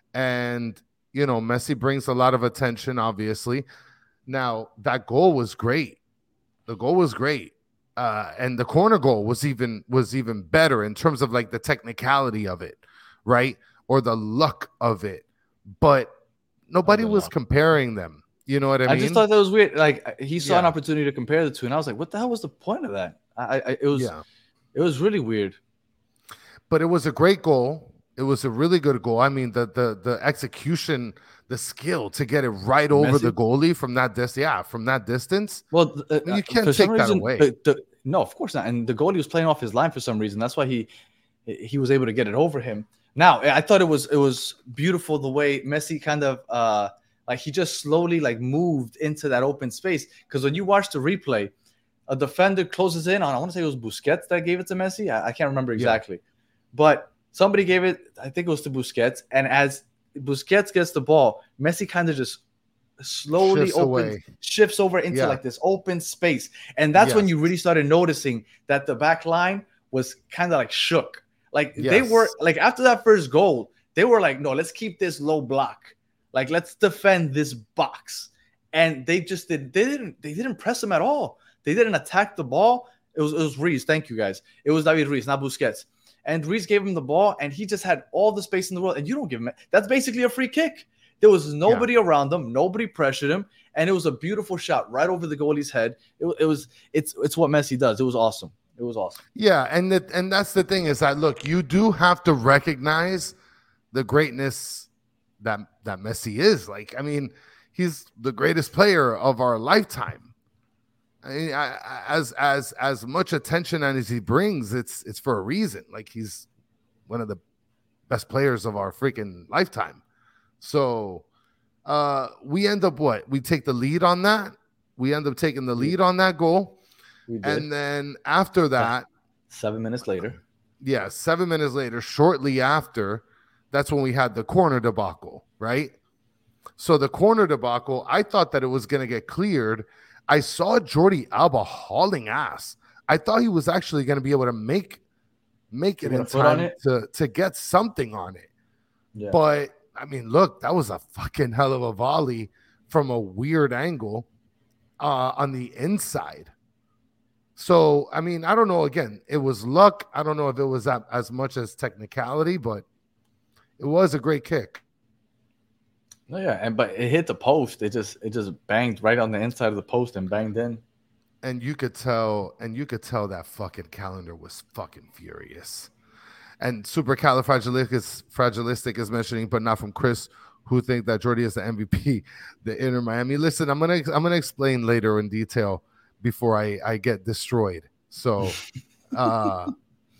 And, you know, Messi brings a lot of attention, obviously. Now, that goal was great. The goal was great. And the corner goal was even better in terms of like the technicality of it, right? Or the luck of it. But nobody was comparing them. You know what I mean? I just thought that was weird. Like, he saw an opportunity to compare the two, and I was like, what the hell was the point of that? It was really weird. But it was a great goal. It was a really good goal. I mean, the execution, the skill to get it right over the goalie from that distance. Well, you can't take that away. No, of course not. And the goalie was playing off his line for some reason. That's why he was able to get it over him. Now, I thought it was beautiful the way Messi kind of like he just slowly like moved into that open space. Because when you watch the replay, a defender closes in on, I want to say it was Busquets that gave it to Messi. I can't remember exactly. But somebody gave it, I think it was to Busquets. And as Busquets gets the ball, Messi kind of just slowly shifts over into like this open space. And that's when you really started noticing that the back line was kind of like shook. Like they were like, after that first goal, they were like, no, let's keep this low block. Like, let's defend this box. And they just they didn't press him at all. They didn't attack the ball. It was Ruiz. Thank you, guys. It was David Ruiz, not Busquets. And Ruiz gave him the ball, and he just had all the space in the world. And you don't give him – that's basically a free kick. There was nobody around him. Nobody pressured him. And it was a beautiful shot right over the goalie's head. It's what Messi does. It was awesome. It was awesome. Yeah, and that's the thing is that, look, you do have to recognize the greatness that Messi is. Like, I mean, he's the greatest player of our lifetime. I mean, as much attention as he brings, it's for a reason. Like, he's one of the best players of our freaking lifetime. So we end up we take the lead on that. We end up taking the lead on that goal. And then after that, 7 minutes later. Yeah, 7 minutes later, shortly after, that's when we had the corner debacle, right? So the corner debacle, I thought that it was going to get cleared. I saw Jordi Alba hauling ass. I thought he was actually going to be able to make it in time to get something on it. Yeah. But, I mean, look, that was a fucking hell of a volley from a weird angle on the inside. So, I mean, I don't know. Again, it was luck. I don't know if it was as much as technicality, but it was a great kick. Oh, yeah, but it hit the post. It just banged right on the inside of the post and banged in. And you could tell that fucking calendar was fucking furious. And Supercalifragilistic is mentioning, but not from Chris, who think that Jordi is the MVP, the Inter Miami. Listen, I'm gonna explain later in detail before I get destroyed. So, but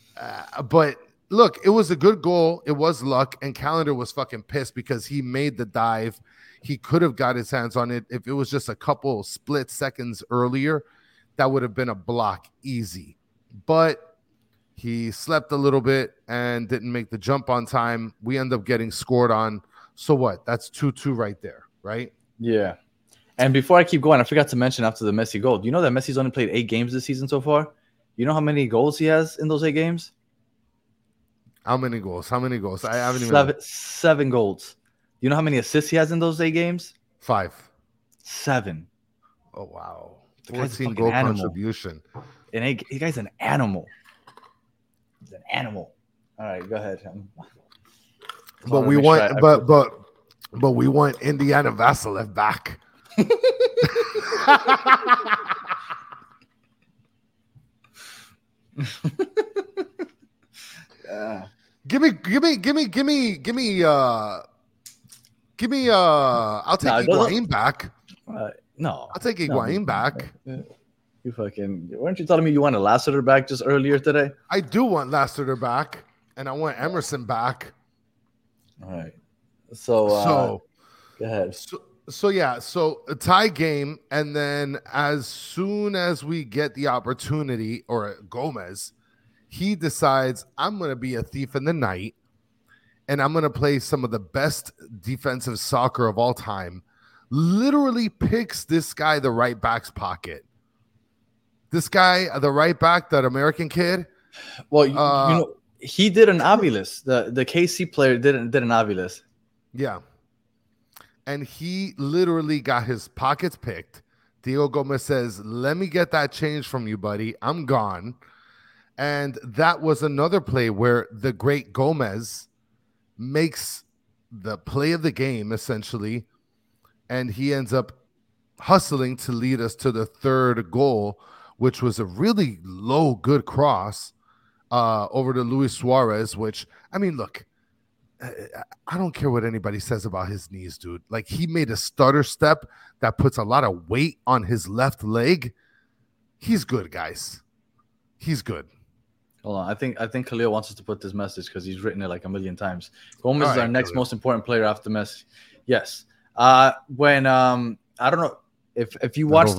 look, it was a good goal. It was luck, and Calendar was fucking pissed because he made the dive. He could have got his hands on it. If it was just a couple split seconds earlier, that would have been a block easy. But he slept a little bit and didn't make the jump on time. We end up getting scored on. So what? That's 2-2 right there, right? Yeah. And before I keep going, I forgot to mention after the Messi goal, do you know that Messi's only played 8 games this season so far? You know how many goals he has in those 8 games? How many goals? I haven't even 7 goals. You know how many assists he has in those 8 games? 5. 7. Oh wow. The guy's a 14 fucking goal animal. contribution. And the guy's an animal. He's an animal. All right, go ahead. But we want, but we want Indiana Vassilev back. Give me. I'll take Higuain back. No, I'll take Higuain back. You fucking weren't you telling me you wanted Lassiter back just earlier today? I do want Lassiter back, and I want Emerson back. All right. So go ahead. So a tie game, and then as soon as we get the opportunity, or Gomez, he decides I'm going to be a thief in the night, and I'm going to play some of the best defensive soccer of all time. Literally picks this guy the right back's pocket. This guy, the right back, that American kid. Well, you know, he did an Aviles. The KC player did an Aviles. Yeah. And he literally got his pockets picked. Diego Gomez says, let me get that change from you, buddy. I'm gone. And that was another play where the great Gomez makes the play of the game, essentially. And he ends up hustling to lead us to the third goal, which was a really low, good cross over to Luis Suarez, which, I mean, look, I don't care what anybody says about his knees, dude. Like, he made a stutter step that puts a lot of weight on his left leg. He's good, guys. He's good. Hold on. I think Khalil wants us to put this message because he's written it like a million times. Gomez is our next most important player after Messi. Yes. When I don't know if you watched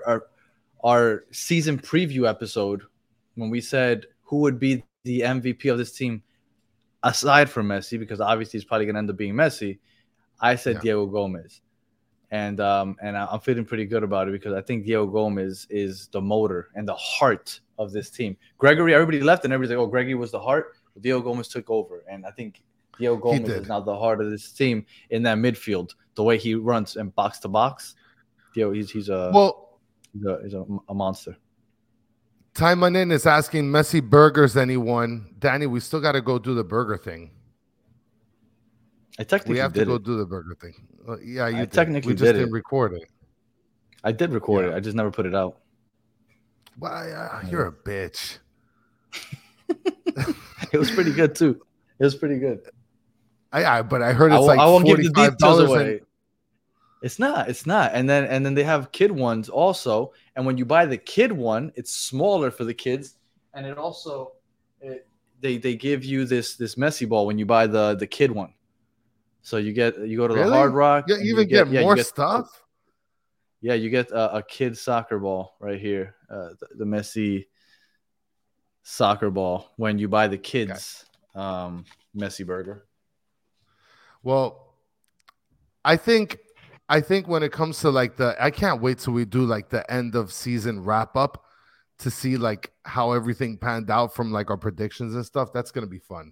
our season preview episode when we said who would be the MVP of this team aside from Messi, because obviously he's probably going to end up being Messi, I said Diego Gomez. And I'm feeling pretty good about it because I think Diego Gomez is the motor and the heart of this team. Gregory, everybody left and everybody's like, oh, Gregory was the heart. But Diego Gomez took over. And I think Diego Gomez is now the heart of this team in that midfield. The way he runs and box to box, Diego, he's a monster. Ty Manin is asking Messi burgers anyone. Danny, we still got to go do the burger thing. We have to go do the burger thing. Yeah, you technically we just didn't record it. I did record it. I just never put it out. Well, you're a bitch. It was pretty good too. It was pretty good. But I heard it's I won't give the $45 details away. It's not. And then they have kid ones also. And when you buy the kid one, it's smaller for the kids. And it also they give you this Messi ball when you buy the kid one. So you go to the Hard Rock. Yeah, you get more stuff. Yeah, you get a kid soccer ball right here, the Messi soccer ball when you buy the kids Messi burger. Well, I think when it comes to like I can't wait till we do like the end of season wrap up to see like how everything panned out from like our predictions and stuff. That's gonna be fun.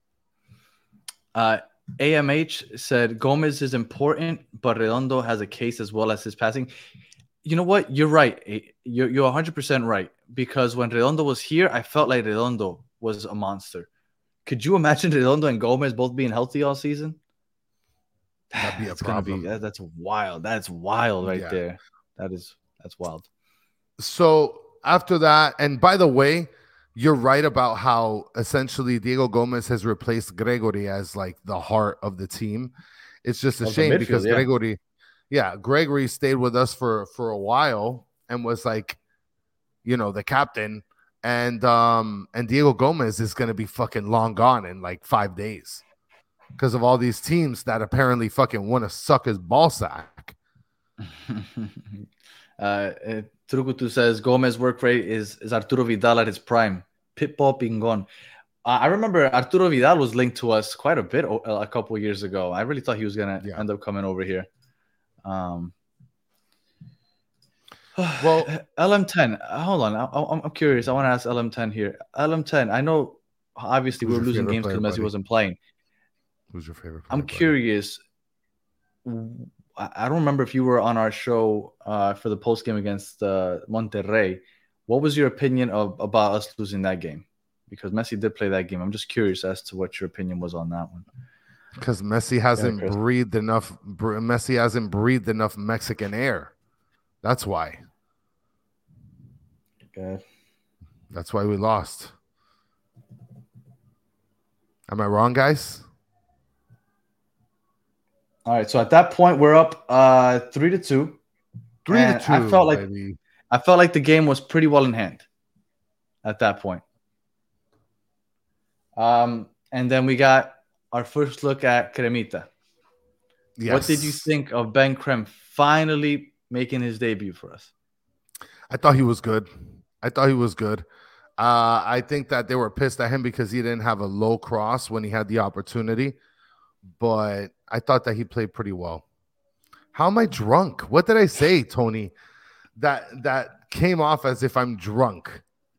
AMH said Gomez is important, but Redondo has a case as well as his passing. You know what? You're right. You're 100% right, because when Redondo was here, I felt like Redondo was a monster. Could you imagine Redondo and Gomez both being healthy all season? That'd be a problem. That's wild. That's wild right there. That's wild. So after that, and by the way, you're right about how essentially Diego Gomez has replaced Gregory as like the heart of the team. It's just a shame because Gregory stayed with us for a while and was like, the captain, and Diego Gomez is going to be fucking long gone in like 5 days because of all these teams that apparently fucking want to suck his ball sack. Trukutu says Gomez work rate is Arturo Vidal at his prime. Pitbull Pingon. I remember Arturo Vidal was linked to us quite a bit a couple of years ago. I really thought he was going to end up coming over here. Well, LM10. Hold on. I'm curious. I want to ask LM10 here. LM10, I know obviously we were losing games because Messi wasn't playing. Who's your favorite player? I'm curious. I don't remember if you were on our show for the post game against Monterrey. What was your opinion about us losing that game? Because Messi did play that game. I'm just curious as to what your opinion was on that one. Because Messi hasn't breathed enough. Messi hasn't breathed enough Mexican air. That's why. Okay. That's why we lost. Am I wrong, guys? All right. So at that point, we're up 3-2. 3-2. I felt like the game was pretty well in hand at that point. And then we got our first look at Cremita. Yes. What did you think of Ben Creme finally making his debut for us? I thought he was good. I think that they were pissed at him because he didn't have a low cross when he had the opportunity. But I thought that he played pretty well. How am I drunk? What did I say, Tony? That came off as if I'm drunk.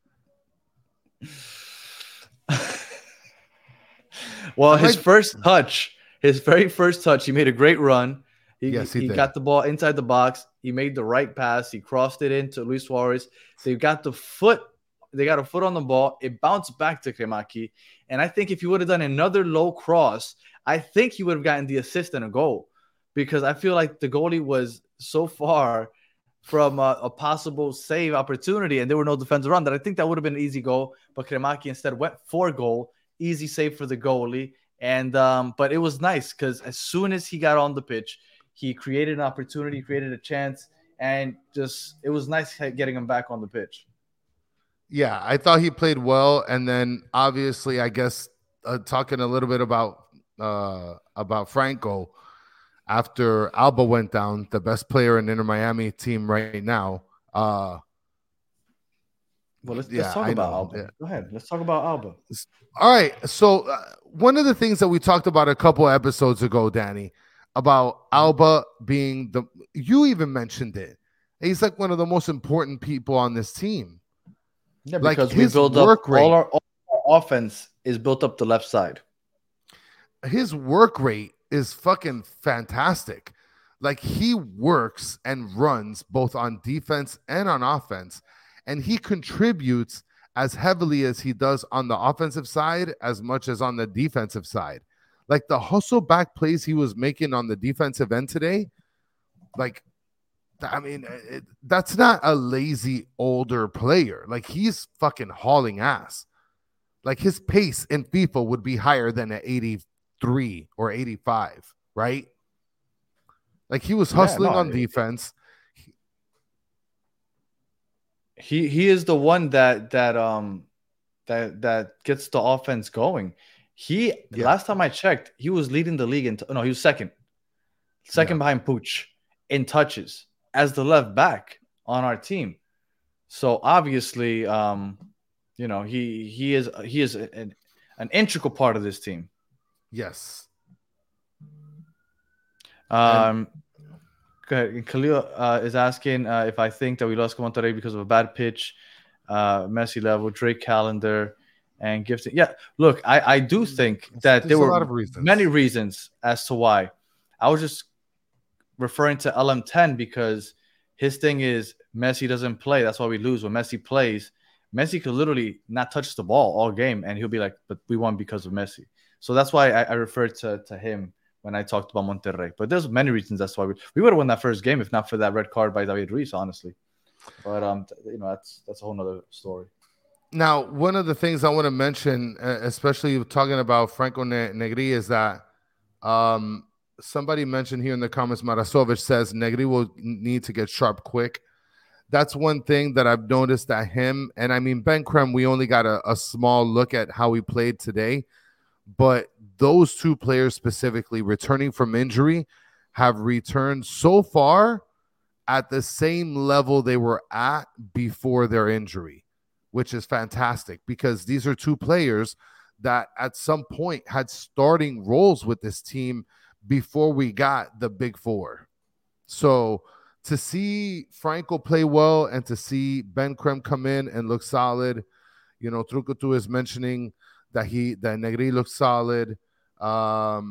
Well, his very first touch, he made a great run. He got the ball inside the box. He made the right pass. He crossed it into Luis Suarez. They got a foot on the ball. It bounced back to Kremaki. And I think if he would have done another low cross, I think he would have gotten the assist and a goal, because I feel like the goalie was so far from a possible save opportunity and there were no defenders around that. I think that would have been an easy goal, but Kremaki instead went for goal. Easy save for the goalie. And but it was nice because as soon as he got on the pitch, he created an opportunity, created a chance, and just it was nice getting him back on the pitch. Yeah, I thought he played well. And then obviously, I guess talking a little bit about Franco, after Alba went down, the best player in Inter Miami team right now. Well, let's talk about Alba. Yeah. Go ahead. Let's talk about Alba. All right. So one of the things that we talked about a couple episodes ago, Danny, about Alba being you even mentioned it. He's like one of the most important people on this team. Yeah, because like we build up all our offense is built up the left side. His work rate is fucking fantastic. Like he works and runs both on defense and on offense. And he contributes as heavily as he does on the offensive side as much as on the defensive side. Like the hustle back plays he was making on the defensive end today, like, I mean, that's not a lazy older player. Like he's fucking hauling ass. Like his pace in FIFA would be higher than an 83 or 85, right? Like he was hustling on defense. He is the one that gets the offense going. Last time I checked, he was leading the league he was second behind Puig in touches as the left back on our team. So obviously, he is an integral part of this team. Yes. Khalil is asking if I think that we lost Monterrey because of a bad pitch, Messi level, Drake calendar, and gifting. Yeah, look, I do think that there were many reasons as to why. I was just referring to LM10 because his thing is Messi doesn't play. That's why we lose. When Messi plays, Messi could literally not touch the ball all game, and he'll be like, but we won because of Messi. So that's why I referred to him when I talked about Monterrey. But there's many reasons that's why we would have won that first game if not for that red card by David Ruiz, honestly. But that's a whole nother story. Now, one of the things I want to mention, especially talking about Franco Negri, is that somebody mentioned here in the comments, Marasovic says Negri will need to get sharp quick. That's one thing that I've noticed at him. And I mean, Ben Creme, we only got a small look at how he played today. But those two players specifically returning from injury have returned so far at the same level they were at before their injury, which is fantastic because these are two players that at some point had starting roles with this team before we got the big four. So to see Franco play well and to see Ben Creme come in and look solid, Trucutu is mentioning that Negri looks solid. And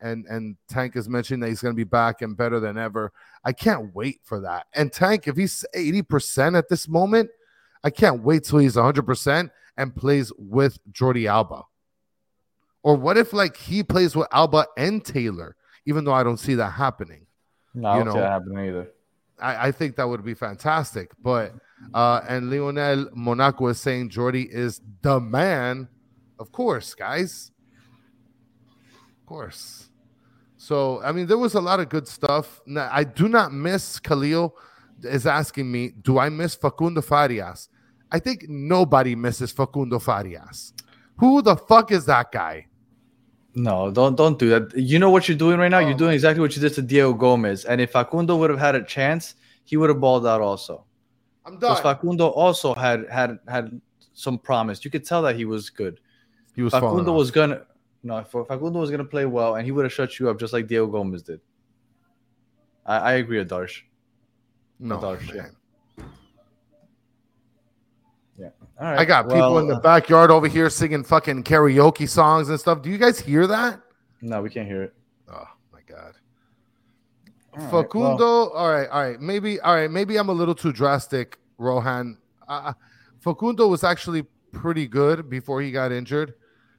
and Tank is mentioning that he's going to be back and better than ever. I can't wait for that. And Tank, if he's 80% at this moment, I can't wait till he's 100% and plays with Jordi Alba. Or what if like he plays with Alba and Taylor, even though I don't see that happening. No, I don't see that happening either. I think that would be fantastic. But and Lionel Monaco is saying Jordi is the man. Of course, guys. Of course. So, I mean, there was a lot of good stuff. Now, I do not miss Khalil is asking me, do I miss Facundo Farias? I think nobody misses Facundo Farias. Who the fuck is that guy? No, don't do that. You know what you're doing right now? You're doing exactly what you did to Diego Gomez. And if Facundo would have had a chance, he would have balled out also. I'm done. Because Facundo also had some promise. You could tell that he was good. He was Facundo was Facundo was gonna play well, and he would have shut you up just like Diego Gomez did. I agree with Darsh. No, Darsh, man. Yeah. All right. I got people in the backyard over here singing fucking karaoke songs and stuff. Do you guys hear that? No, we can't hear it. Oh my god. Facundo. All right. Maybe I'm a little too drastic, Rohan. Facundo was actually pretty good before he got injured.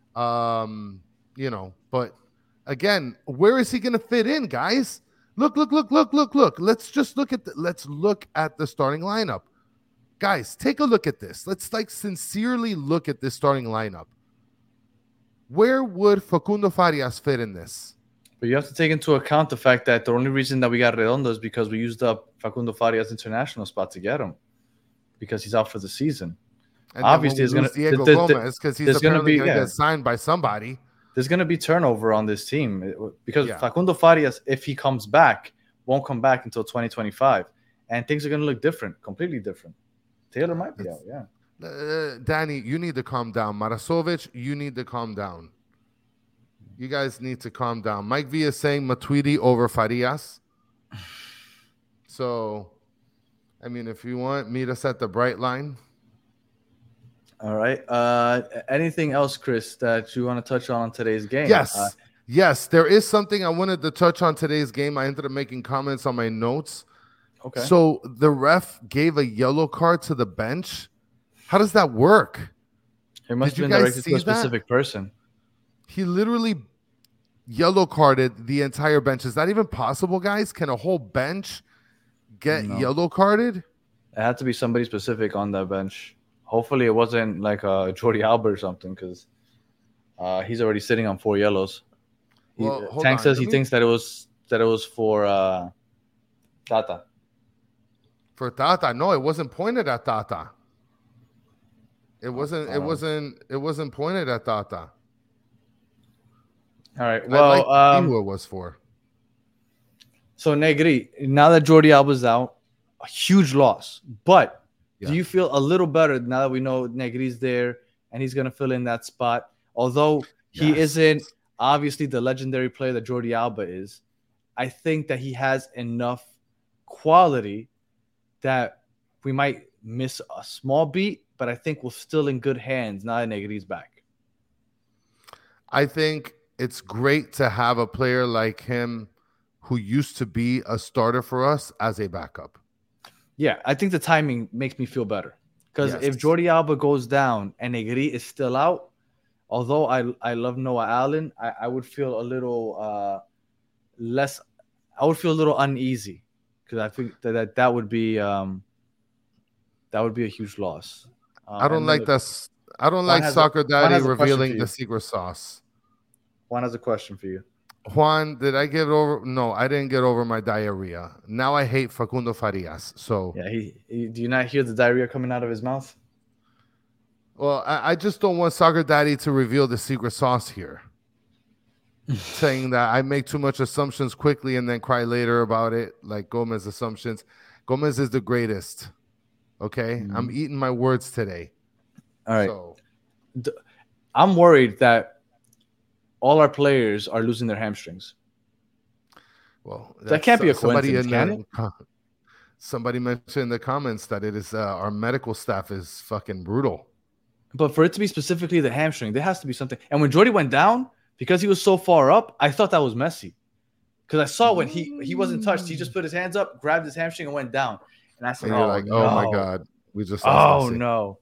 But again, where is he going to fit in, guys? Look. Let's look at the starting lineup. Guys, take a look at this. Let's sincerely look at this starting lineup. Where would Facundo Farias fit in this? But you have to take into account the fact that the only reason that we got Redondo is because we used up Facundo Farias' international spot to get him because he's out for the season. And obviously, it's going to Diego Gomez because he's apparently going to get signed by somebody. There's going to be turnover on this team because Facundo Farias, if he comes back, won't come back until 2025, and things are going to look different, completely different. Taylor might be out, Danny, you need to calm down. Marasovic, you need to calm down. You guys need to calm down. Mike V is saying Matuidi over Farias. So, I mean, if you want me to set the bright line. All right. Anything else, Chris, that you want to touch on today's game? Yes. Yes, there is something I wanted to touch on today's game. I ended up making comments on my notes. Okay. So the ref gave a yellow card to the bench. How does that work? It must have been directed to a specific person. He literally yellow carded the entire bench. Is that even possible, guys? Can a whole bench get yellow carded? It had to be somebody specific on that bench. Hopefully it wasn't like Jordi Alba or something because he's already sitting on 4 yellows. Tank says he thinks that it was for Tata. For Tata. No, it wasn't pointed at Tata. It wasn't pointed at Tata. All right. Well, I who it was for. So Negri, now that Jordi Alba's out, a huge loss. But do you feel a little better now that we know Negri's there and he's going to fill in that spot? Although he isn't obviously the legendary player that Jordi Alba is, I think that he has enough quality that we might miss a small beat, but I think we're still in good hands now that Negri's back. I think it's great to have a player like him who used to be a starter for us as a backup. Yeah, I think the timing makes me feel better. Because if Jordi Alba goes down and Negri is still out, although I love Noah Allen, I would feel a little less. I would feel a little uneasy because I think that would be a huge loss. I don't like this. I don't like Soccer Daddy revealing the secret sauce. Juan has a question for you. Juan, did I get over? No, I didn't get over my diarrhea. Now I hate Facundo Farias. So do you not hear the diarrhea coming out of his mouth? Well, I just don't want Soccer Daddy to reveal the secret sauce here. Saying that I make too much assumptions quickly and then cry later about it, like Gomez assumptions. Gomez is the greatest. Okay? Mm-hmm. I'm eating my words today. All right. So. I'm worried that all our players are losing their hamstrings. Well, that can't be a coincidence, can it? Somebody mentioned in the comments that it is our medical staff is fucking brutal. But for it to be specifically the hamstring, there has to be something. And when Jordi went down, because he was so far up, I thought that was Messi. Because I saw when he wasn't touched, he just put his hands up, grabbed his hamstring, and went down. And I said, and you're like, no. oh my God, we just lost Messi. No.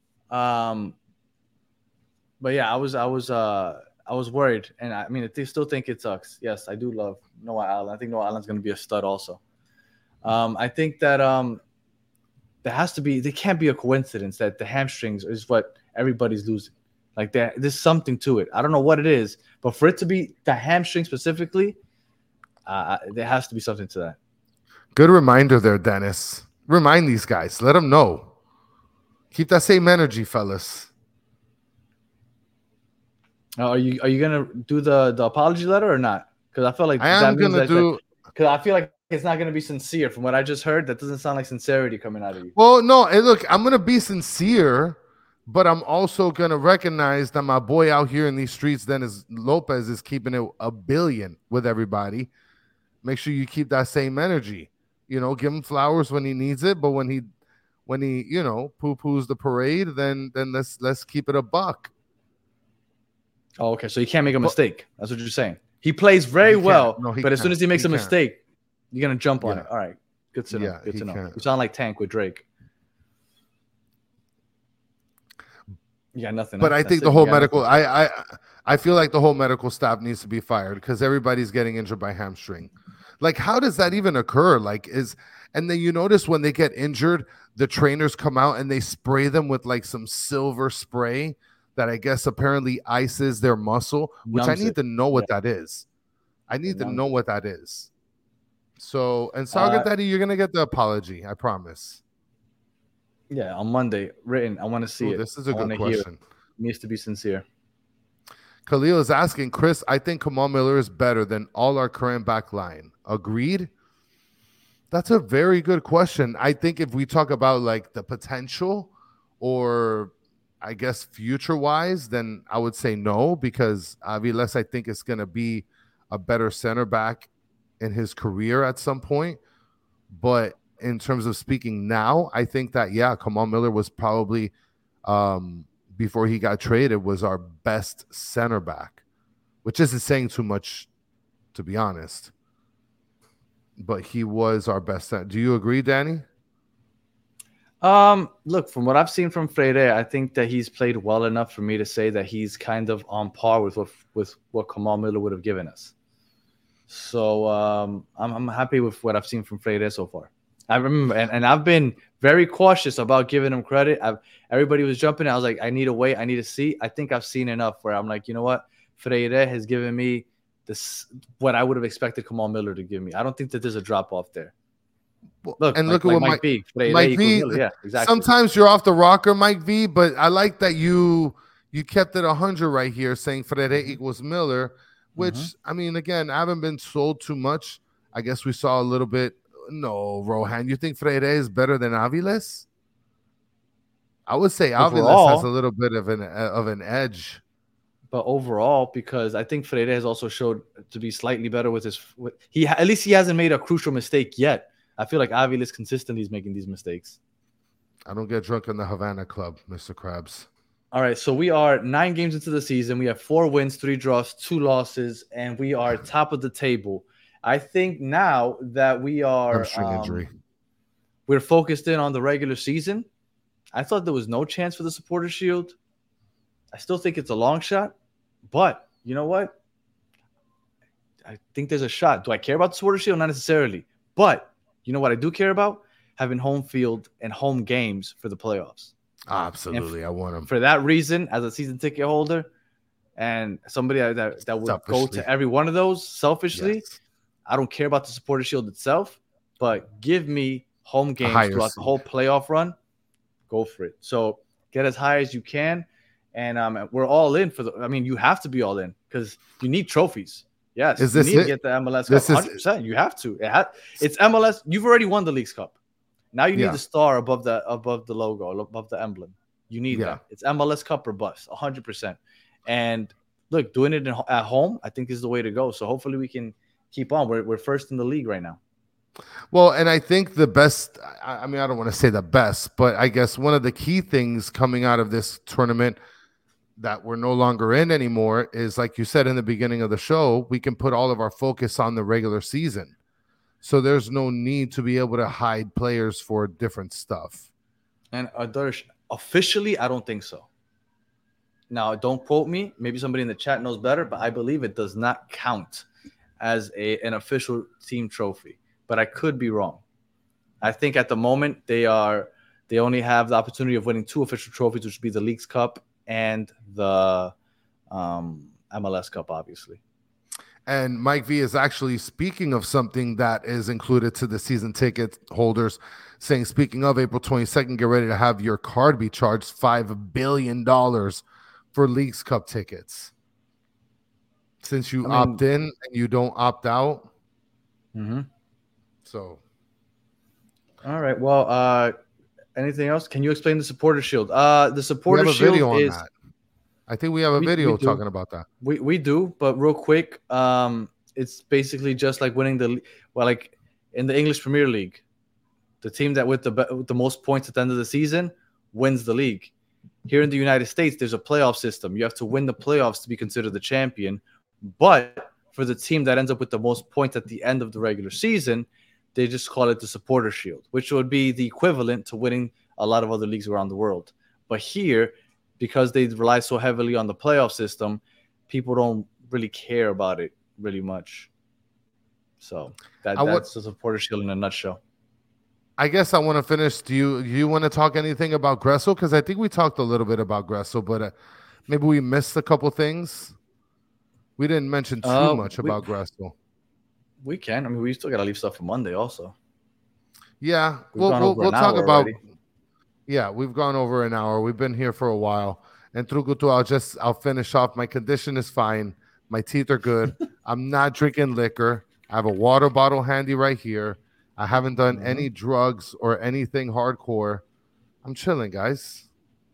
But yeah, I was worried, and I mean, I still think it sucks. Yes, I do love Noah Allen. I think Noah Allen's going to be a stud also. I think that there can't be a coincidence that the hamstrings is what everybody's losing. Like there's something to it. I don't know what it is, but for it to be the hamstring specifically, there has to be something to that. Good reminder there, Dennis. Remind these guys. Let them know. Keep that same energy, fellas. Are you gonna do the apology letter or not? Because I feel like I am gonna do. Because I feel like it's not gonna be sincere. From what I just heard, that doesn't sound like sincerity coming out of you. Well, no. Hey, look, I'm gonna be sincere, but I'm also gonna recognize that my boy out here in these streets, Dennis Lopez, is keeping it a billion with everybody. Make sure you keep that same energy. You know, give him flowers when he needs it, but when he poo-poos the parade, then let's keep it a buck. Oh, okay. So he can't make a mistake. That's what you're saying. He plays very well, but as soon as he makes a mistake, you're gonna jump on it. All right. Good to know. Good to know. You sound like Tank with Drake. You got nothing. But I think the whole medical I feel like the whole medical staff needs to be fired because everybody's getting injured by hamstring. Like, how does that even occur? And then you notice when they get injured, the trainers come out and they spray them with like some silver spray that I guess apparently ices their muscle, which I need to know what that is. I need to know what that is. So, and Saga Daddy, you're going to get the apology. I promise. Yeah, on Monday, written. I want to see it. This is a good question. It needs to be sincere. Khalil is asking, Chris, I think Kamal Miller is better than all our current back line. Agreed? That's a very good question. I think if we talk about like the potential or I guess future-wise, then I would say no because Aviles, I think, is going to be a better center back in his career at some point. But in terms of speaking now, I think that, Kamal Miller was probably, before he got traded, was our best center back, which isn't saying too much, to be honest. But he was our best center. Do you agree, Danny? Look, from what I've seen from Freire, I think that he's played well enough for me to say that he's kind of on par with what Kamal Miller would have given us. So I'm happy with what I've seen from Freire so far. I remember, and I've been very cautious about giving him credit. Everybody was jumping. I was like, I need to wait. I need to see. I think I've seen enough where I'm like, you know what? Freire has given me this what I would have expected Kamal Miller to give me. I don't think that there's a drop off there. Look at what Mike V. Mike V. Yeah, exactly. Sometimes you're off the rocker, Mike V. But I like that you kept it 100 right here, saying Freire equals Miller. Which I mean, again, I haven't been sold too much. I guess we saw a little bit. No, Rohan, you think Freire is better than Aviles? I would say Aviles has a little bit of an edge. But overall, because I think Freire has also showed to be slightly better with his. At least he hasn't made a crucial mistake yet. I feel like Aviles consistently is making these mistakes. I don't get drunk in the Havana Club, Mr. Krabs. All right, so we are 9 games into the season. We have 4 wins, 3 draws, 2 losses, and we are top of the table. I think now that we are hamstring injury, we're focused in on the regular season. I thought there was no chance for the Supporters' Shield. I still think it's a long shot, but you know what? I think there's a shot. Do I care about the Supporters' Shield? Not necessarily, but you know what I do care about? Having home field and home games for the playoffs. Absolutely. I want them. For that reason, as a season ticket holder and somebody that would go to every one of those selfishly, I don't care about the Supporters' Shield itself, but give me home games throughout the whole playoff run. Go for it. So get as high as you can. And we're all in you have to be all in because you need trophies. Yes, you need to get the MLS Cup. 100%. You have to. It's MLS. You've already won the Leagues Cup. Now you need the star above the logo, above the emblem. You need that. It's MLS Cup or bust, 100%. And look, doing it at home, I think is the way to go. So hopefully we can keep on. We're first in the league right now. Well, and I think the best, I mean, I don't want to say the best, but I guess one of the key things coming out of this tournament that we're no longer in anymore is, like you said in the beginning of the show, we can put all of our focus on the regular season. So there's no need to be able to hide players for different stuff. And officially, I don't think so. Now, don't quote me. Maybe somebody in the chat knows better, but I believe it does not count as an official team trophy. But I could be wrong. I think at the moment they only have the opportunity of winning 2 official trophies, which would be the Leagues Cup and the MLS Cup, obviously. And Mike V is actually speaking of something that is included to the season ticket holders, saying, speaking of April 22nd, get ready to have your card be charged $5 billion for Leagues Cup tickets. Since you opt in and you don't opt out. Mm-hmm. So. All right. Well, anything else? Can you explain the Supporter Shield? The Supporter Shield video on that. I think we have a video talking about that. We do, but real quick, it's basically just like winning like in the English Premier League, the team that with the most points at the end of the season wins the league. Here in the United States, there's a playoff system. You have to win the playoffs to be considered the champion. But for the team that ends up with the most points at the end of the regular season, they just call it the Supporter Shield, which would be the equivalent to winning a lot of other leagues around the world. But here, because they rely so heavily on the playoff system, people don't really care about it really much. So that's the Supporter Shield in a nutshell. I guess I want to finish. Do you want to talk anything about Gressel? Because I think we talked a little bit about Gressel, but maybe we missed a couple things. We didn't mention too much about Gressel. We can. I mean, we still got to leave stuff for Monday also. Yeah, we'll talk about already. Yeah, we've gone over an hour. We've been here for a while. And Truguto, I'll finish off. My condition is fine. My teeth are good. I'm not drinking liquor. I have a water bottle handy right here. I haven't done any drugs or anything hardcore. I'm chilling, guys.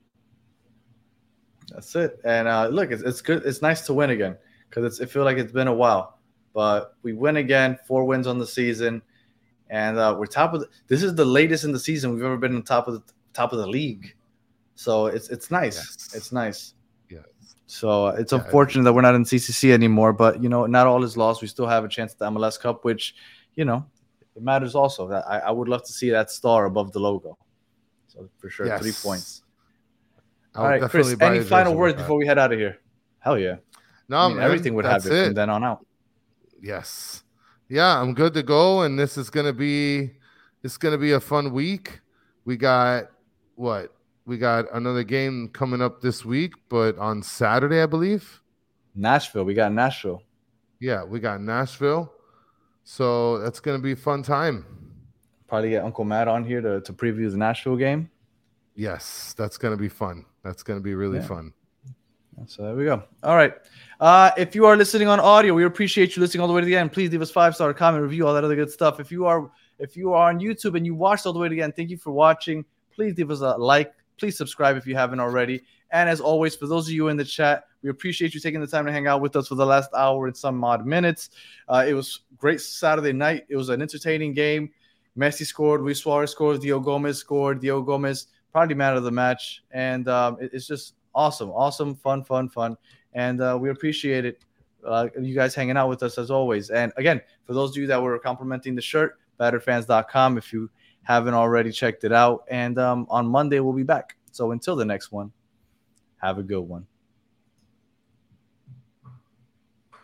That's it. And look, it's good. It's nice to win again because it feels like it's been a while. But we win again, 4 wins on the season. And we're top of this is the latest in the season we've ever been on top of the league. So it's nice. Yes. It's nice. Yeah. So it's unfortunate that we're not in CCC anymore, but not all is lost. We still have a chance at the MLS Cup, which, it matters also. That I would love to see that star above the logo. So for sure, 3 points. All right, Chris, any final words before we head out of here? Hell yeah. No, everything would have it from then on out. Yes. Yeah, I'm good to go, and this is gonna be a fun week. We got another game coming up this week, but on Saturday, I believe. Nashville. We got Nashville. Yeah, we got Nashville. So that's gonna be a fun time. Probably get Uncle Matt on here to preview the Nashville game. Yes, that's gonna be fun. That's gonna be really fun. So there we go. All right. If you are listening on audio, we appreciate you listening all the way to the end. Please leave us 5-star, comment, review, all that other good stuff. If you are on YouTube and you watched all the way to the end, thank you for watching. Please leave us a like. Please subscribe if you haven't already. And as always, for those of you in the chat, we appreciate you taking the time to hang out with us for the last hour and some odd minutes. It was great Saturday night. It was an entertaining game. Messi scored. Luis Suarez scored. Diego Gomez scored. Diego Gomez probably man of the match. And it's just awesome, fun. And we appreciate it. You guys hanging out with us as always. And again, for those of you that were complimenting the shirt, batterfans.com if you haven't already checked it out. And on Monday, we'll be back. So until the next one, have a good one.